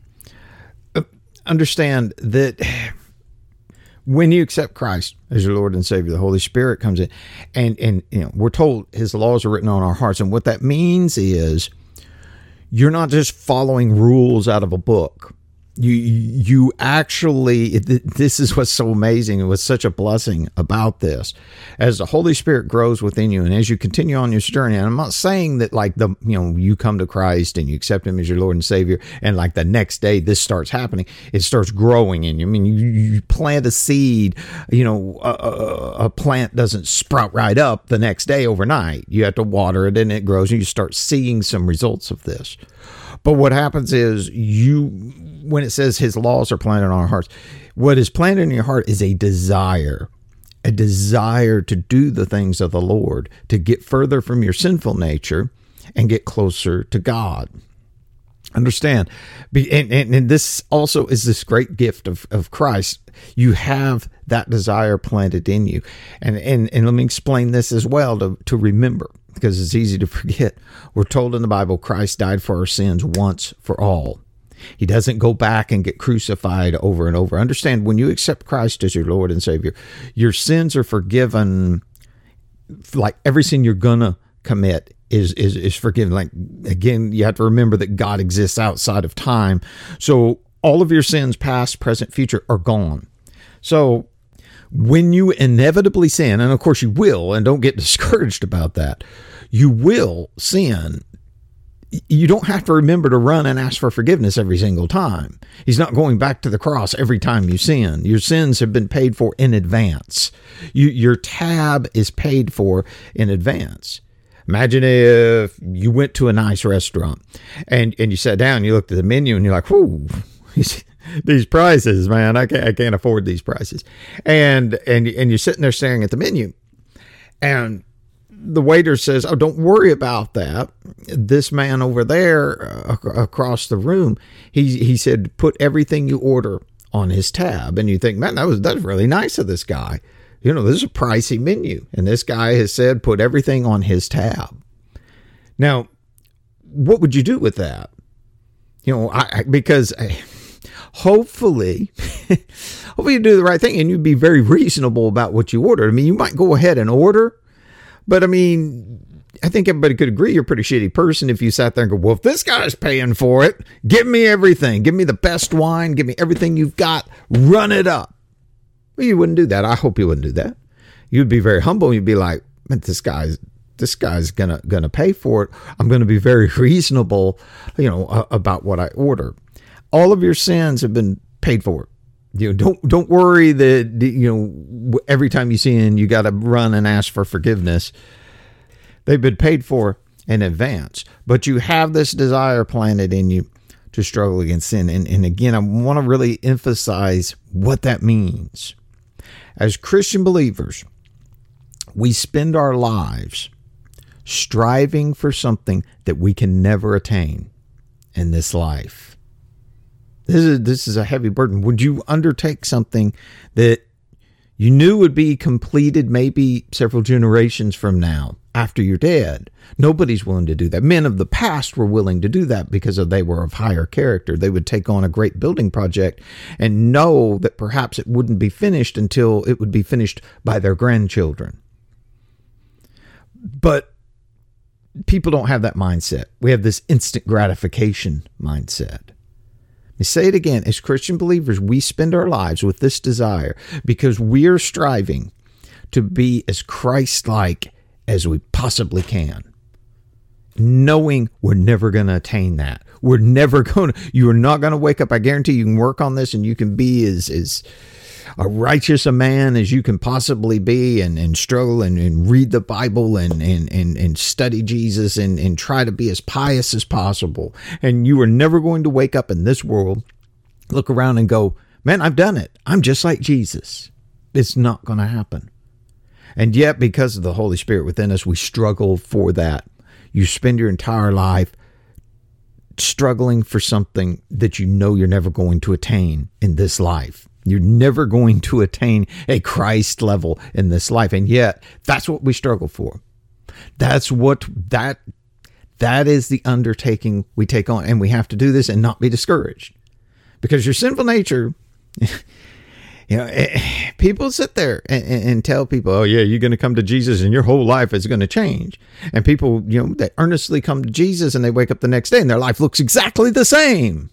Uh, understand that when you accept Christ as your Lord and Savior, the Holy Spirit comes in, and, and you know, we're told his laws are written on our hearts. And what that means is you're not just following rules out of a book. You you actually, this is what's so amazing and what's such a blessing about this. As the Holy Spirit grows within you, and as you continue on your journey, and I'm not saying that like the, you know, you come to Christ and you accept him as your Lord and Savior, and like the next day this starts happening. It starts growing in you. I mean, you, you plant a seed, you know, a, a, a plant doesn't sprout right up the next day overnight. You have to water it and it grows, and you start seeing some results of this. But what happens is you, when it says his laws are planted on our hearts, what is planted in your heart is a desire, a desire to do the things of the Lord, to get further from your sinful nature and get closer to God. Understand, and, and, and this also is this great gift of, of Christ. You have that desire planted in you. And, and, and let me explain this as well to, to remember, because it's easy to forget. We're told in the Bible, Christ died for our sins once for all. He doesn't go back and get crucified over and over. Understand, when you accept Christ as your Lord and Savior, your sins are forgiven. Like every sin you're gonna commit is is is forgiven. Like, again, you have to remember that God exists outside of time. So all of your sins, past, present, future, are gone. So when you inevitably sin, and of course you will, and don't get discouraged about that, you will sin. you don't have to remember to run and ask for forgiveness every single time. He's not going back to the cross every time you sin. Your sins have been paid for in advance. You, your tab is paid for in advance. Imagine if you went to a nice restaurant and, and you sat down, you looked at the menu and you're like, whoo, these prices, man, I can't, I can't afford these prices. And, and, and you're sitting there staring at the menu, and the waiter says, oh, don't worry about that. This man over there uh, across the room, he he said, put everything you order on his tab. And you think, man, that was that's really nice of this guy. You know, this is a pricey menu. And this guy has said, put everything on his tab. Now, what would you do with that? You know, I, because hopefully, hopefully you do the right thing and you'd be very reasonable about what you order. I mean, you might go ahead and order, but I mean, I think everybody could agree you're a pretty shitty person if you sat there and go, well, if this guy's paying for it, give me everything. Give me the best wine. Give me everything you've got. Run it up. Well, you wouldn't do that. I hope you wouldn't do that. You'd be very humble. You'd be like, man, this guy's this guy's gonna gonna pay for it. I'm gonna be very reasonable, you know, uh, about what I order. All of your sins have been paid for. You know, don't don't worry that, you know, every time you sin, you got to run and ask for forgiveness. They've been paid for in advance, but you have this desire planted in you to struggle against sin. And, and again, I want to really emphasize what that means. As Christian believers, we spend our lives striving for something that we can never attain in this life. This is this is a heavy burden. Would you undertake something that you knew would be completed maybe several generations from now after you're dead? Nobody's willing to do that. Men of the past were willing to do that because of, they were of higher character. They would take on a great building project and know that perhaps it wouldn't be finished until it would be finished by their grandchildren. But people don't have that mindset. We have this instant gratification mindset. I say it again, as Christian believers, we spend our lives with this desire because we are striving to be as Christ-like as we possibly can, knowing we're never going to attain that. We're never going to, you are not going to wake up. I guarantee you can work on this and you can be as, as a righteous a man as you can possibly be, and, and struggle and, and read the Bible and, and, and, and study Jesus and, and try to be as pious as possible. And you are never going to wake up in this world, look around and go, man, I've done it. I'm just like Jesus. It's not going to happen. And yet, because of the Holy Spirit within us, we struggle for that. You spend your entire life struggling for something that you know you're never going to attain in this life. You're never going to attain a Christ level in this life. And yet, that's what we struggle for. That's what, that, that is the undertaking we take on. And we have to do this and not be discouraged. Because your sinful nature, you know, people sit there and, and tell people, oh yeah, you're going to come to Jesus and your whole life is going to change. And people, you know, they earnestly come to Jesus and they wake up the next day and their life looks exactly the same.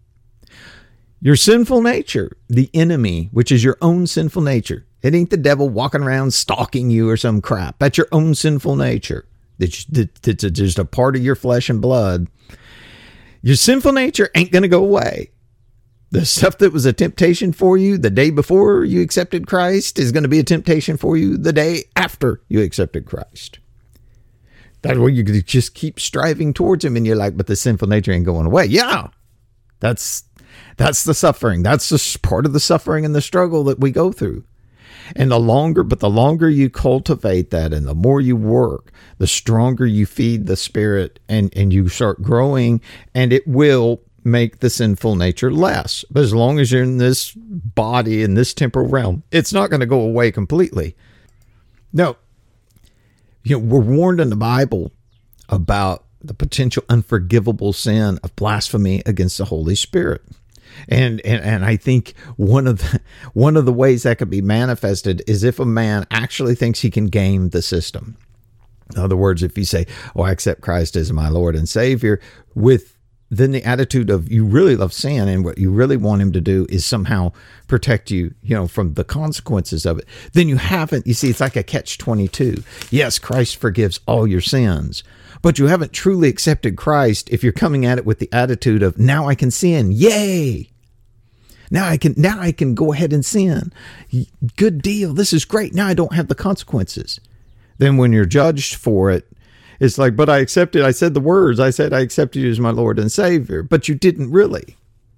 Your sinful nature, the enemy, which is your own sinful nature. It ain't the devil walking around stalking you or some crap. That's your own sinful nature. That's just a part of your flesh and blood. Your sinful nature ain't going to go away. The stuff that was a temptation for you the day before you accepted Christ is going to be a temptation for you the day after you accepted Christ. That's where you just keep striving towards him and you're like, but the sinful nature ain't going away. Yeah, that's... That's the suffering. That's the part of the suffering and the struggle that we go through. And the longer, but the longer you cultivate that and the more you work, the stronger you feed the spirit and, and you start growing, and it will make the sinful nature less. But as long as you're in this body, in this temporal realm, it's not going to go away completely. No, you know, we're warned in the Bible about the potential unforgivable sin of blasphemy against the Holy Spirit. And, and and I think one of the one of the ways that could be manifested is if a man actually thinks he can game the system. In other words, if you say, "Oh, I accept Christ as my Lord and Savior," with then the attitude of you really love sin and what you really want him to do is somehow protect you, you know, from the consequences of it, then you haven't, you see, it's like a catch twenty-two. Yes, Christ forgives all your sins, but you haven't truly accepted Christ if you're coming at it with the attitude of, now I can sin. Yay. Now I can, now I can go ahead and sin. Good deal. This is great. Now I don't have the consequences. Then when you're judged for it, it's like, but I accepted, I said the words, I said, I accepted you as my Lord and Savior, but you didn't really.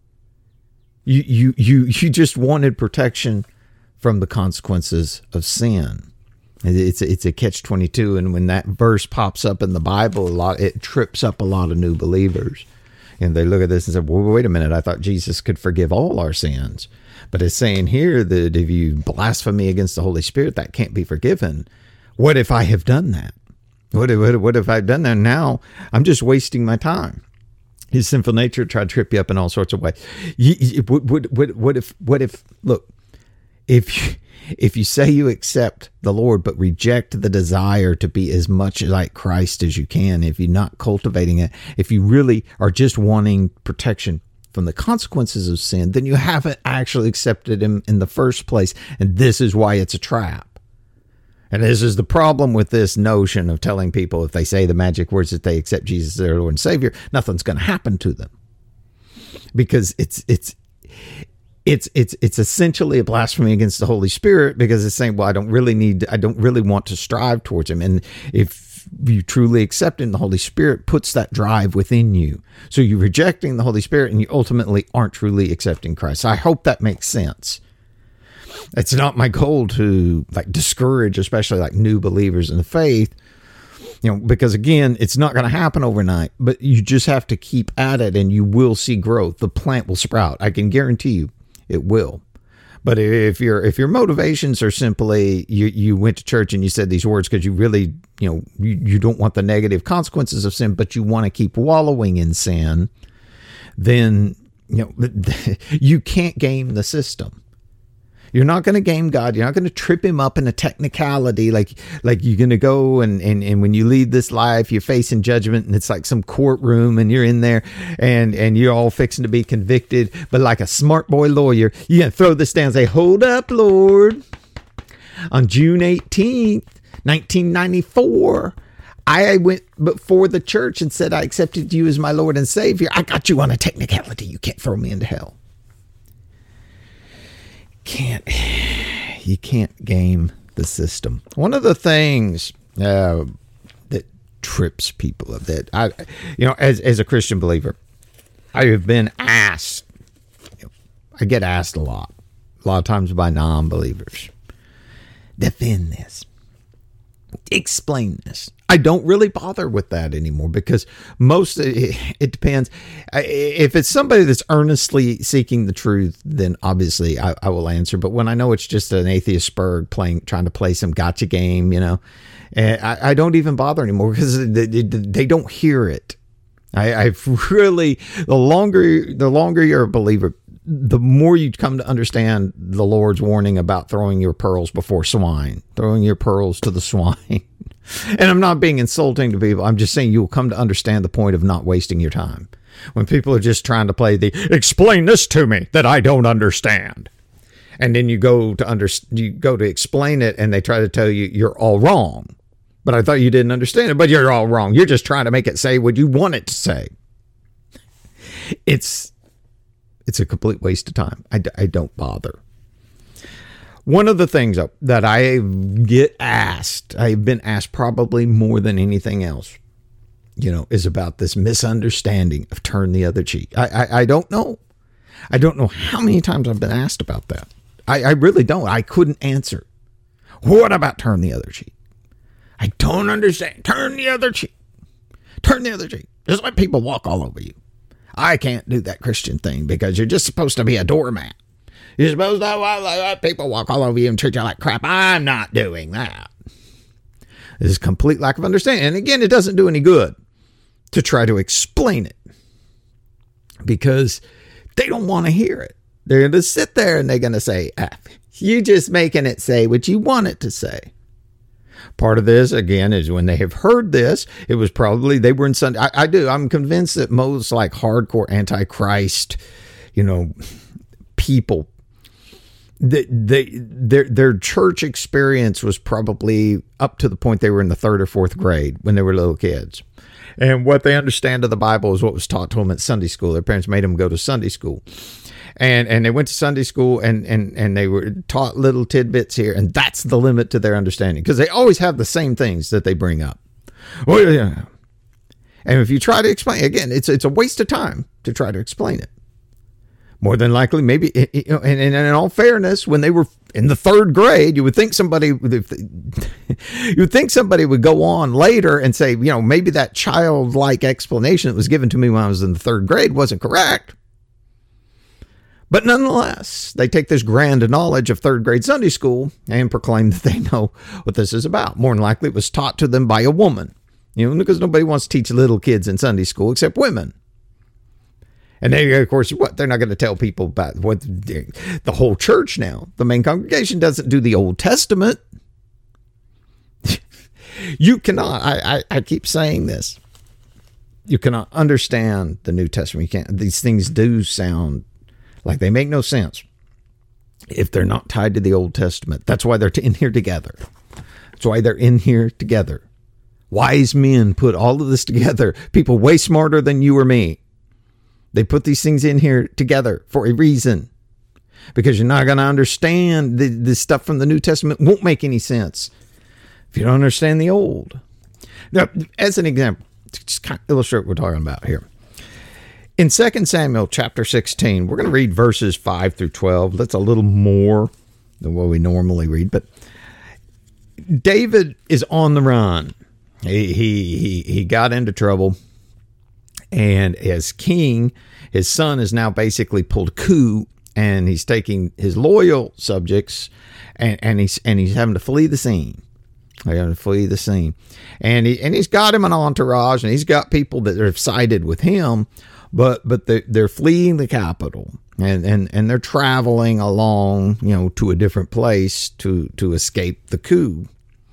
You, you, you, you just wanted protection from the consequences of sin. It's a, it's a catch twenty-two. And when that verse pops up in the Bible, a lot, it trips up a lot of new believers. And they look at this and say, well, wait a minute, I thought Jesus could forgive all our sins. But it's saying here that if you blaspheme against the Holy Spirit, that can't be forgiven. What if I have done that? What if, what, what if I've done that? Now I'm just wasting my time. His sinful nature tried to trip you up in all sorts of ways. You, you, what, what, what, what if, what if, look, if you, if you say you accept the Lord, but reject the desire to be as much like Christ as you can, if you're not cultivating it, if you really are just wanting protection from the consequences of sin, then you haven't actually accepted him in the first place. And this is why it's a trap. And this is the problem with this notion of telling people if they say the magic words that they accept Jesus as their Lord and Savior, nothing's going to happen to them. Because it's it's it's it's it's essentially a blasphemy against the Holy Spirit, because it's saying, well, I don't really need, I don't really want to strive towards him. And if you truly accept him, the Holy Spirit puts that drive within you. So you're rejecting the Holy Spirit and you ultimately aren't truly accepting Christ. I hope that makes sense. It's not my goal to like discourage, especially like new believers in the faith, you know, because again, it's not going to happen overnight, but you just have to keep at it and you will see growth. The plant will sprout. I can guarantee you it will. But if your if your motivations are simply you, you went to church and you said these words because you really, you know, you, you don't want the negative consequences of sin, but you want to keep wallowing in sin, then, you know, you can't game the system. You're not going to game God. You're not going to trip him up in a technicality. Like, like you're going to go and, and, and when you lead this life, you're facing judgment and it's like some courtroom and you're in there and, and you're all fixing to be convicted. But like a smart boy lawyer, you're going to throw this down and say, hold up, Lord. On June eighteenth, nineteen ninety-four, I went before the church and said, I accepted you as my Lord and Savior. I got you on a technicality. You can't throw me into hell. Can't you can't game the system. One of the things uh, that trips people up that I, you know, as as a Christian believer, I have been asked. You know, I get asked a lot, a lot of times by non-believers. Defend this. Explain this. I don't really bother with that anymore because most, it, it depends. If it's somebody that's earnestly seeking the truth, then obviously I, I will answer. But when I know it's just an atheist spurg playing, trying to play some gotcha game, you know, I, I don't even bother anymore because they, they, they don't hear it. I, I've really, the longer, the longer you're a believer, the more you come to understand the Lord's warning about throwing your pearls before swine, throwing your pearls to the swine. And I'm not being insulting to people. I'm just saying you'll come to understand the point of not wasting your time. When people are just trying to play the, explain this to me that I don't understand. And then you go to under, you go to explain it and they try to tell you you're all wrong. But I thought you didn't understand it, but you're all wrong. You're just trying to make it say what you want it to say. It's, it's a complete waste of time. I, I don't bother. One of the things that I get asked, I've been asked probably more than anything else, you know, is about this misunderstanding of turn the other cheek. I, I, I don't know. I don't know how many times I've been asked about that. I, I really don't. I couldn't answer. What about turn the other cheek? I don't understand. Turn the other cheek. Turn the other cheek. Just let people walk all over you. I can't do that Christian thing because you're just supposed to be a doormat. You're supposed to let people walk all over you and treat you like crap. I'm not doing that. This is complete lack of understanding. And again, it doesn't do any good to try to explain it because they don't want to hear it. They're going to sit there and they're going to say, ah, you just making it say what you want it to say. Part of this, again, is when they have heard this, it was probably, they were in Sunday. I, I do. I'm convinced that most like hardcore antichrist, you know, people, they, they, their, their church experience was probably up to the point they were in the third or fourth grade when they were little kids. And what they understand of the Bible is what was taught to them at Sunday school. Their parents made them go to Sunday school. And and they went to Sunday school and, and, and they were taught little tidbits here. And that's the limit to their understanding, because they always have the same things that they bring up. Well, yeah. And if you try to explain, again, it's it's a waste of time to try to explain it. More than likely, maybe, you know, and, and in all fairness, when they were in the third grade, you would think somebody, you would think somebody would go on later and say, you know, maybe that childlike explanation that was given to me when I was in the third grade wasn't correct. But nonetheless, they take this grand knowledge of third grade Sunday school and proclaim that they know what this is about. More than likely, it was taught to them by a woman, you know, because nobody wants to teach little kids in Sunday school except women. And they, of course, what they're not going to tell people about what the whole church now. The main congregation doesn't do the Old Testament. You cannot, I, I, I keep saying this. You cannot understand the New Testament. You can't, these things do sound like they make no sense if they're not tied to the Old Testament. That's why they're in here together. That's why they're in here together. Wise men put all of this together. People way smarter than you or me. They put these things in here together for a reason, because you're not going to understand the, the stuff from the New Testament. Won't make any sense if you don't understand the Old. Now, as an example, to just kind of illustrate what we're talking about here. In Second Samuel chapter sixteen, we're going to read verses five through twelve. That's a little more than what we normally read, but David is on the run. He, he, he, he got into trouble. And as king, his son has now basically pulled a coup, and he's taking his loyal subjects, and, and he's and he's having to flee the scene. They're having to flee the scene, and he and he's got him an entourage, and he's got people that are sided with him, but but they're, they're fleeing the capital, and, and and they're traveling along, you know, to a different place to to escape the coup.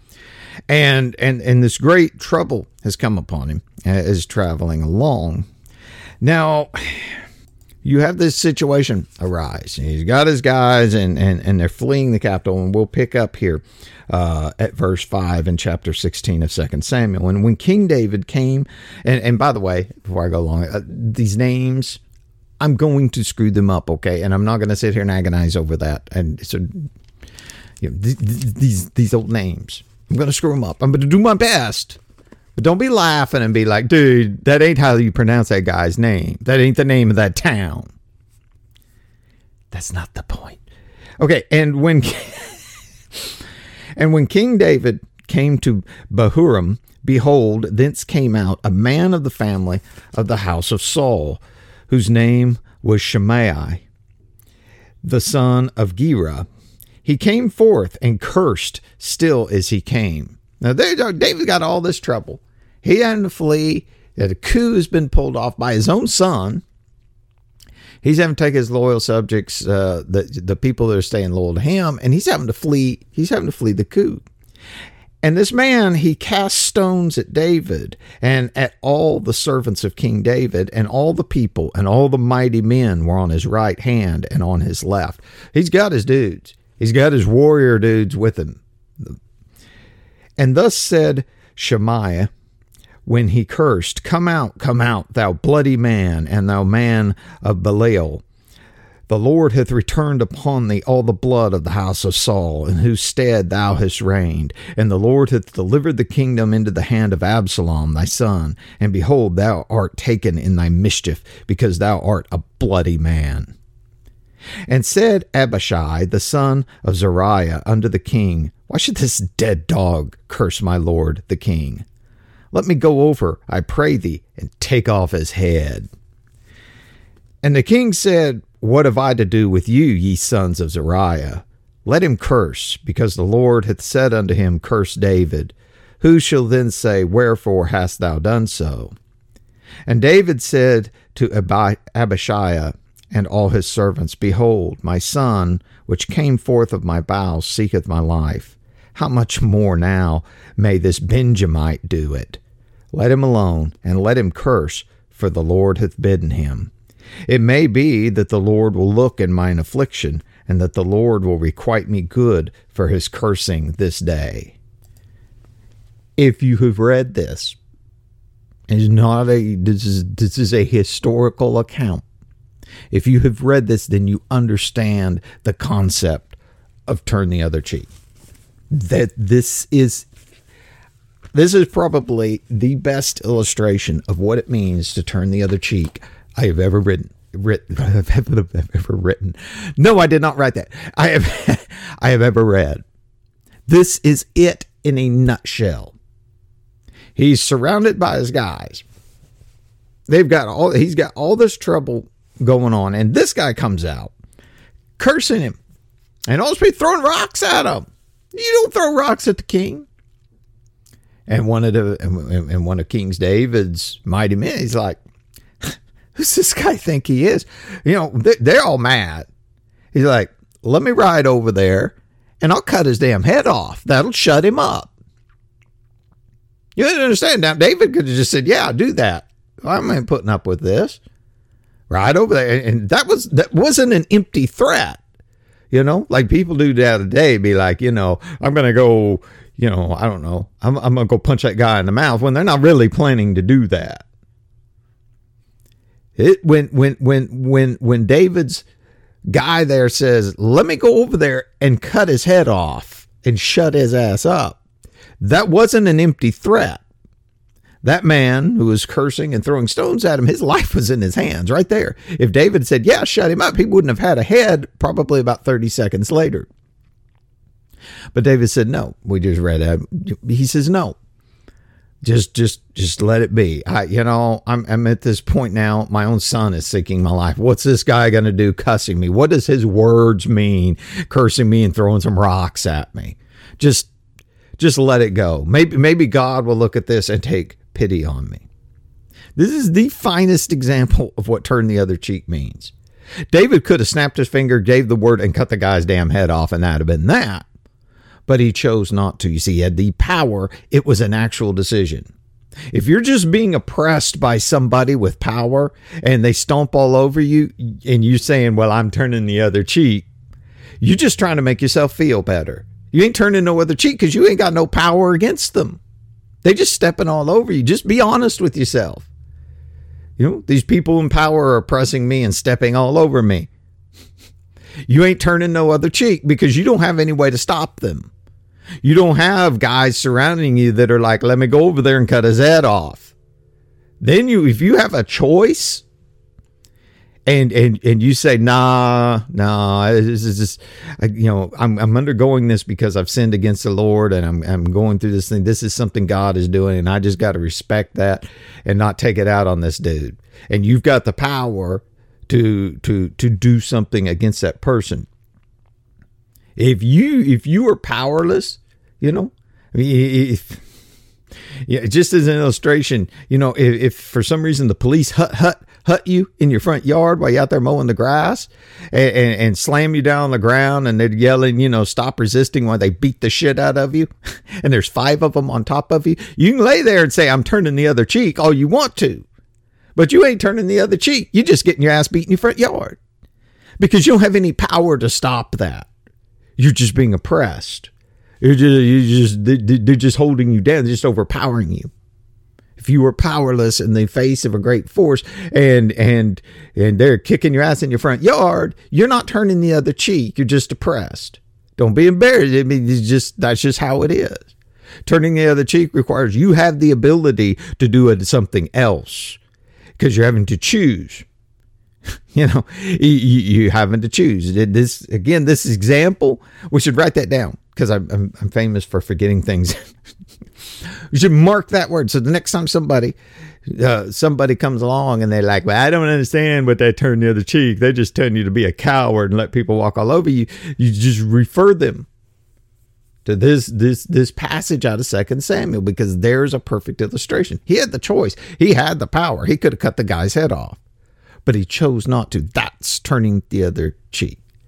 And and and this great trouble has come upon him as traveling along. Now, you have this situation arise. He's got his guys, and, and, and they're fleeing the capital. And we'll pick up here uh, at verse five in chapter sixteen of Second Samuel. And when King David came, and, and by the way, before I go along, uh, these names, I'm going to screw them up, okay? And I'm not going to sit here and agonize over that. And so, you know, th- th- these these old names, I'm going to screw them up. I'm going to do my best. But don't be laughing and be like, dude, that ain't how you pronounce that guy's name. That ain't the name of that town. That's not the point. Okay, and when and when King David came to Bahurim, behold, thence came out a man of the family of the house of Saul, whose name was Shimei, the son of Gera. He came forth and cursed still as he came. Now, there, David got all this trouble. He had to flee. That a coup has been pulled off by his own son. He's having to take his loyal subjects, uh, the the people that are staying loyal to him, and he's having to flee. He's having to flee the coup. And this man, he cast stones at David and at all the servants of King David, and all the people and all the mighty men were on his right hand and on his left. He's got his dudes. He's got his warrior dudes with him. And thus said Shemaiah, when he cursed, Come out, come out, thou bloody man, and thou man of Belial. The Lord hath returned upon thee all the blood of the house of Saul, in whose stead thou hast reigned. And the Lord hath delivered the kingdom into the hand of Absalom thy son. And behold, thou art taken in thy mischief, because thou art a bloody man. And said Abishai, the son of Zeruiah, unto the king, Why should this dead dog curse my lord the king? Let me go over, I pray thee, and take off his head. And the king said, What have I to do with you, ye sons of Zeruiah? Let him curse, because the Lord hath said unto him, Curse David. Who shall then say, Wherefore hast thou done so? And David said to Abishai and all his servants, Behold, my son, which came forth of my bowels, seeketh my life. how much more now may this Benjamite do it? Let him alone, and let him curse, for the Lord hath bidden him. It may be that the Lord will look in mine affliction, and that the Lord will requite me good for his cursing this day. If you have read this, it's not a this is this is a historical account. If you have read this, then you understand the concept of turn the other cheek. That this is this is probably the best illustration of what it means to turn the other cheek I have ever written. Written, have ever written. No, I did not write that. I have, I have ever read. This is it in a nutshell. He's surrounded by his guys. They've got all. He's got all this trouble going on, and this guy comes out cursing him, and all those people throwing rocks at him. You don't throw rocks at the king. And one of the and, and one of King David's mighty men, he's like, who's this guy think he is? You know, they're all mad. He's like, let me ride over there and I'll cut his damn head off. That'll shut him up. You didn't understand. Now, David could have just said, yeah, do that. I ain't putting up with this. Ride over there. And that was that wasn't an empty threat. You know, like people do that today, be like, you know, I'm going to go, you know, I don't know. I'm, I'm going to go punch that guy in the mouth when they're not really planning to do that. It when when when when when David's guy there says, let me go over there and cut his head off and shut his ass up. That wasn't an empty threat. That man who was cursing and throwing stones at him, his life was in his hands right there. If David said, yeah, shut him up, he wouldn't have had a head probably about thirty seconds later. But David said, no, we just read that. He says, no. Just, just, just let it be. I, you know, I'm, I'm at this point now. My own son is seeking my life. What's this guy going to do cussing me? What does his words mean? Cursing me and throwing some rocks at me. Just, just let it go. Maybe, maybe God will look at this and take pity on me. This is the finest example of what turn the other cheek means. David could have snapped his finger, gave the word, and cut the guy's damn head off, and that'd have been that. But he chose not to. You see, he had the power. It was an actual decision. If you're just being oppressed by somebody with power and they stomp all over you and you saying, well, I'm turning the other cheek, you're just trying to make yourself feel better. You ain't turning no other cheek because you ain't got no power against them. They just stepping all over you. Just be honest with yourself. You know, these people in power are oppressing me and stepping all over me. You ain't turning no other cheek because you don't have any way to stop them. You don't have guys surrounding you that are like, let me go over there and cut his head off. Then you, if you have a choice and, and, and you say, nah, nah, this is just, you know, I'm, I'm undergoing this because I've sinned against the Lord and I'm, I'm going through this thing. This is something God is doing. And I just got to respect that and not take it out on this dude. And you've got the power to, to, to do something against that person. If you, if you are powerless, you know, I mean, if, yeah, just as an illustration, you know, if, if for some reason the police hut, hut, hut you in your front yard while you're out there mowing the grass and, and, and slam you down on the ground and they're yelling, you know, stop resisting while they beat the shit out of you. And there's five of them on top of you. You can lay there and say, I'm turning the other cheek all you want to, but you ain't turning the other cheek. You're just getting your ass beat in your front yard because you don't have any power to stop that. You're just being oppressed. You're just, you're just, they're just holding you down, they're just overpowering you. If you were powerless in the face of a great force and and and they're kicking your ass in your front yard, you're not turning the other cheek. You're just oppressed. Don't be embarrassed. I mean, it's just that's just how it is. Turning the other cheek requires you have the ability to do it something else because you're having to choose. You know, you, you having to choose. This again, this example, we should write that down because I'm, I'm I'm famous for forgetting things. You should mark that word. So the next time somebody uh, somebody comes along and they're like, well, I don't understand what they turn the other cheek. They're just telling you to be a coward and let people walk all over you. You just refer them to this this this passage out of Second Samuel because there's a perfect illustration. He had the choice. He had the power. He could have cut the guy's head off. But he chose not to. That's turning the other cheek.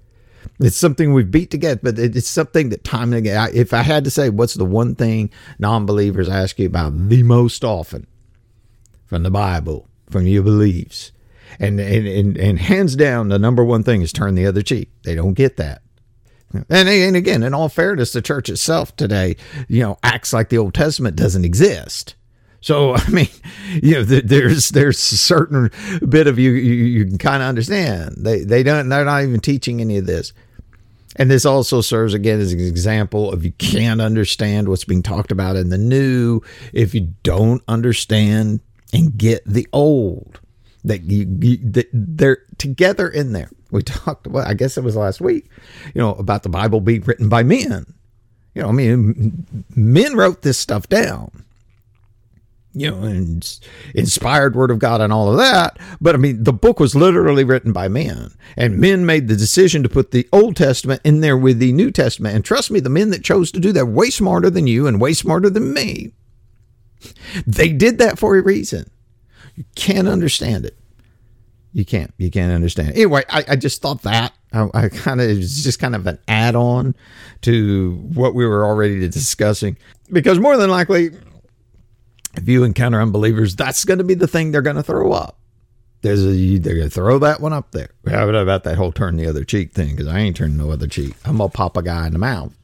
It's something we've beat to death, but it's something that time and again, if I had to say, what's the one thing non-believers ask you about the most often from the Bible, from your beliefs, and, and, and, and hands down, the number one thing is turn the other cheek. They don't get that. And, and again, in all fairness, the church itself today, you know, acts like the Old Testament doesn't exist. So, I mean, you know, there's there's a certain bit of you you, you can kind of understand. They they don't they're not even teaching any of this. And this also serves again as an example of you can't understand what's being talked about in the new if you don't understand and get the old. That you, you that they're together in there. We talked about, I guess it was last week, you know, about the Bible being written by men. You know, I mean, men wrote this stuff down. You know, and inspired word of God and all of that. But I mean, the book was literally written by men, and men made the decision to put the Old Testament in there with the New Testament. And trust me, the men that chose to do that were way smarter than you and way smarter than me. They did that for a reason. You can't understand it. You can't, you can't understand it. Anyway, I, I just thought that I, I kind of, it was just kind of an add-on to what we were already discussing, because more than likely, if you encounter unbelievers, that's going to be the thing they're going to throw up. There's a, they're going to throw that one up there. How about that whole turn the other cheek thing? Because I ain't turning no other cheek. I'm going to pop a guy in the mouth.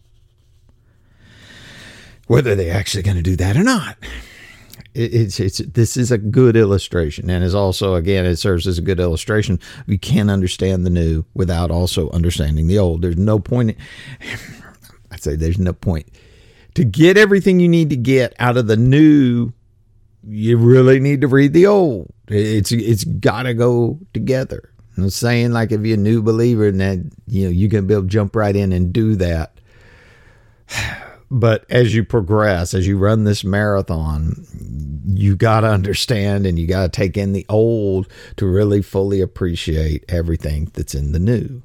Whether they're actually going to do that or not. It, it's, it's, this is a good illustration. And is also, again, it serves as a good illustration. We can't understand the new without also understanding the old. There's no point. I'd say there's no point. To get everything you need to get out of the new, you really need to read the old. It's it's got to go together. I'm saying, like, if you're a new believer and that, you know, you can be able to jump right in and do that. But as you progress, as you run this marathon, you got to understand and you got to take in the old to really fully appreciate everything that's in the new.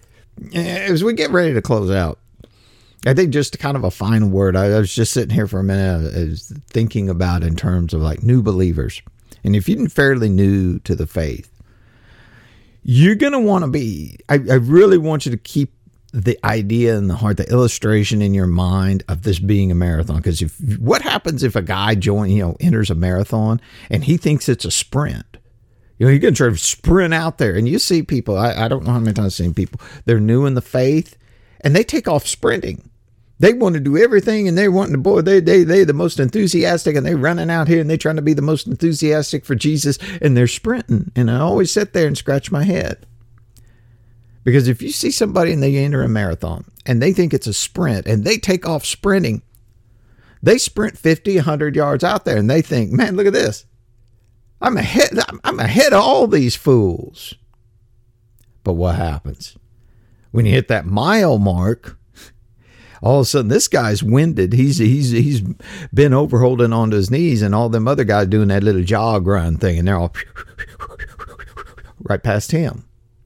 As we get ready to close out, I think just kind of a final word. I, I was just sitting here for a minute. I was thinking about in terms of like new believers. And if you're fairly new to the faith, you're going to want to be, I, I really want you to keep the idea in the heart, the illustration in your mind of this being a marathon. Because if what happens if a guy join, you know, enters a marathon and he thinks it's a sprint? You know, you're going to try to sprint out there. And you see people, I, I don't know how many times I've seen people, they're new in the faith and they take off sprinting. They want to do everything and they want to, boy, they, they, they the most enthusiastic and they're running out here and they're trying to be the most enthusiastic for Jesus and they're sprinting. And I always sit there and scratch my head. Because if you see somebody and they enter a marathon and they think it's a sprint and they take off sprinting, they sprint fifty, one hundred yards out there and they think, man, look at this. I'm ahead, I'm ahead of all these fools. But what happens? When you hit that mile mark, all of a sudden this guy's winded. He's he's he's been over holding onto his knees, and all them other guys doing that little jog run thing, and they're all right past him.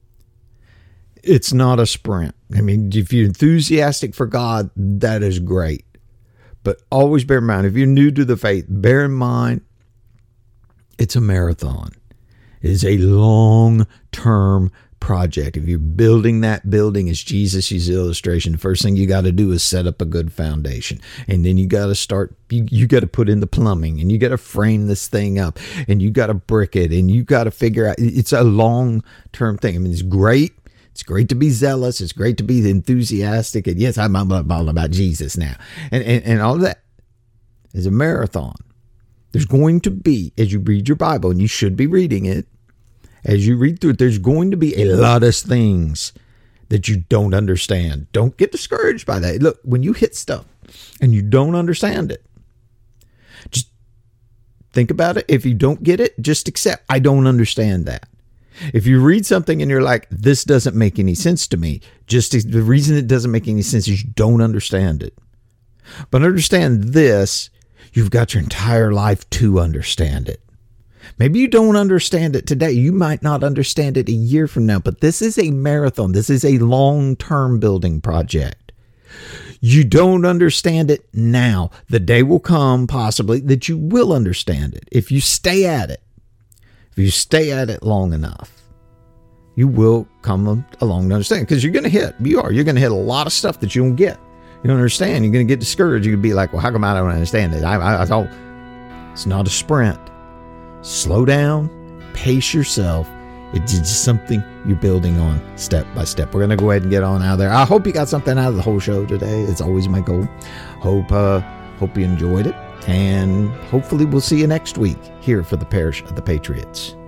It's not a sprint. I mean, if you're enthusiastic for God, that is great. But always bear in mind, if you're new to the faith, bear in mind, it's a marathon. It is a long-term project. If you're building that building, as Jesus used the illustration, the first thing you got to do is set up a good foundation. And then you got to start, you, you got to put in the plumbing, and you got to frame this thing up, and you got to brick it, and you got to figure out, it's a long-term thing. I mean, it's great. It's great to be zealous. It's great to be enthusiastic. And yes, I'm all about Jesus now. And, and, and all of that is a marathon. There's going to be, as you read your Bible, and you should be reading it, as you read through it, there's going to be a lot of things that you don't understand. Don't get discouraged by that. Look, when you hit stuff and you don't understand it, just think about it. If you don't get it, just accept, I don't understand that. If you read something and you're like, this doesn't make any sense to me, just the reason it doesn't make any sense is you don't understand it. But understand this, you've got your entire life to understand it. Maybe you don't understand it today. You might not understand it a year from now, but this is a marathon. This is a long-term building project. You don't understand it now. The day will come, possibly, that you will understand it if you stay at it. If you stay at it long enough. you will come along to understand, because you're going to hit, you are, you're going to hit a lot of stuff that you don't get. You don't understand. You're going to get discouraged. You're going to be like, well, how come I don't understand it? I, I, I don't. It's not a sprint. Slow down, pace yourself. It's just something you're building on step by step. We're going to go ahead and get on out of there. I hope you got something out of the whole show today. It's always my goal. Hope, uh, hope you enjoyed it. And hopefully we'll see you next week here for the Parish of the Patriots.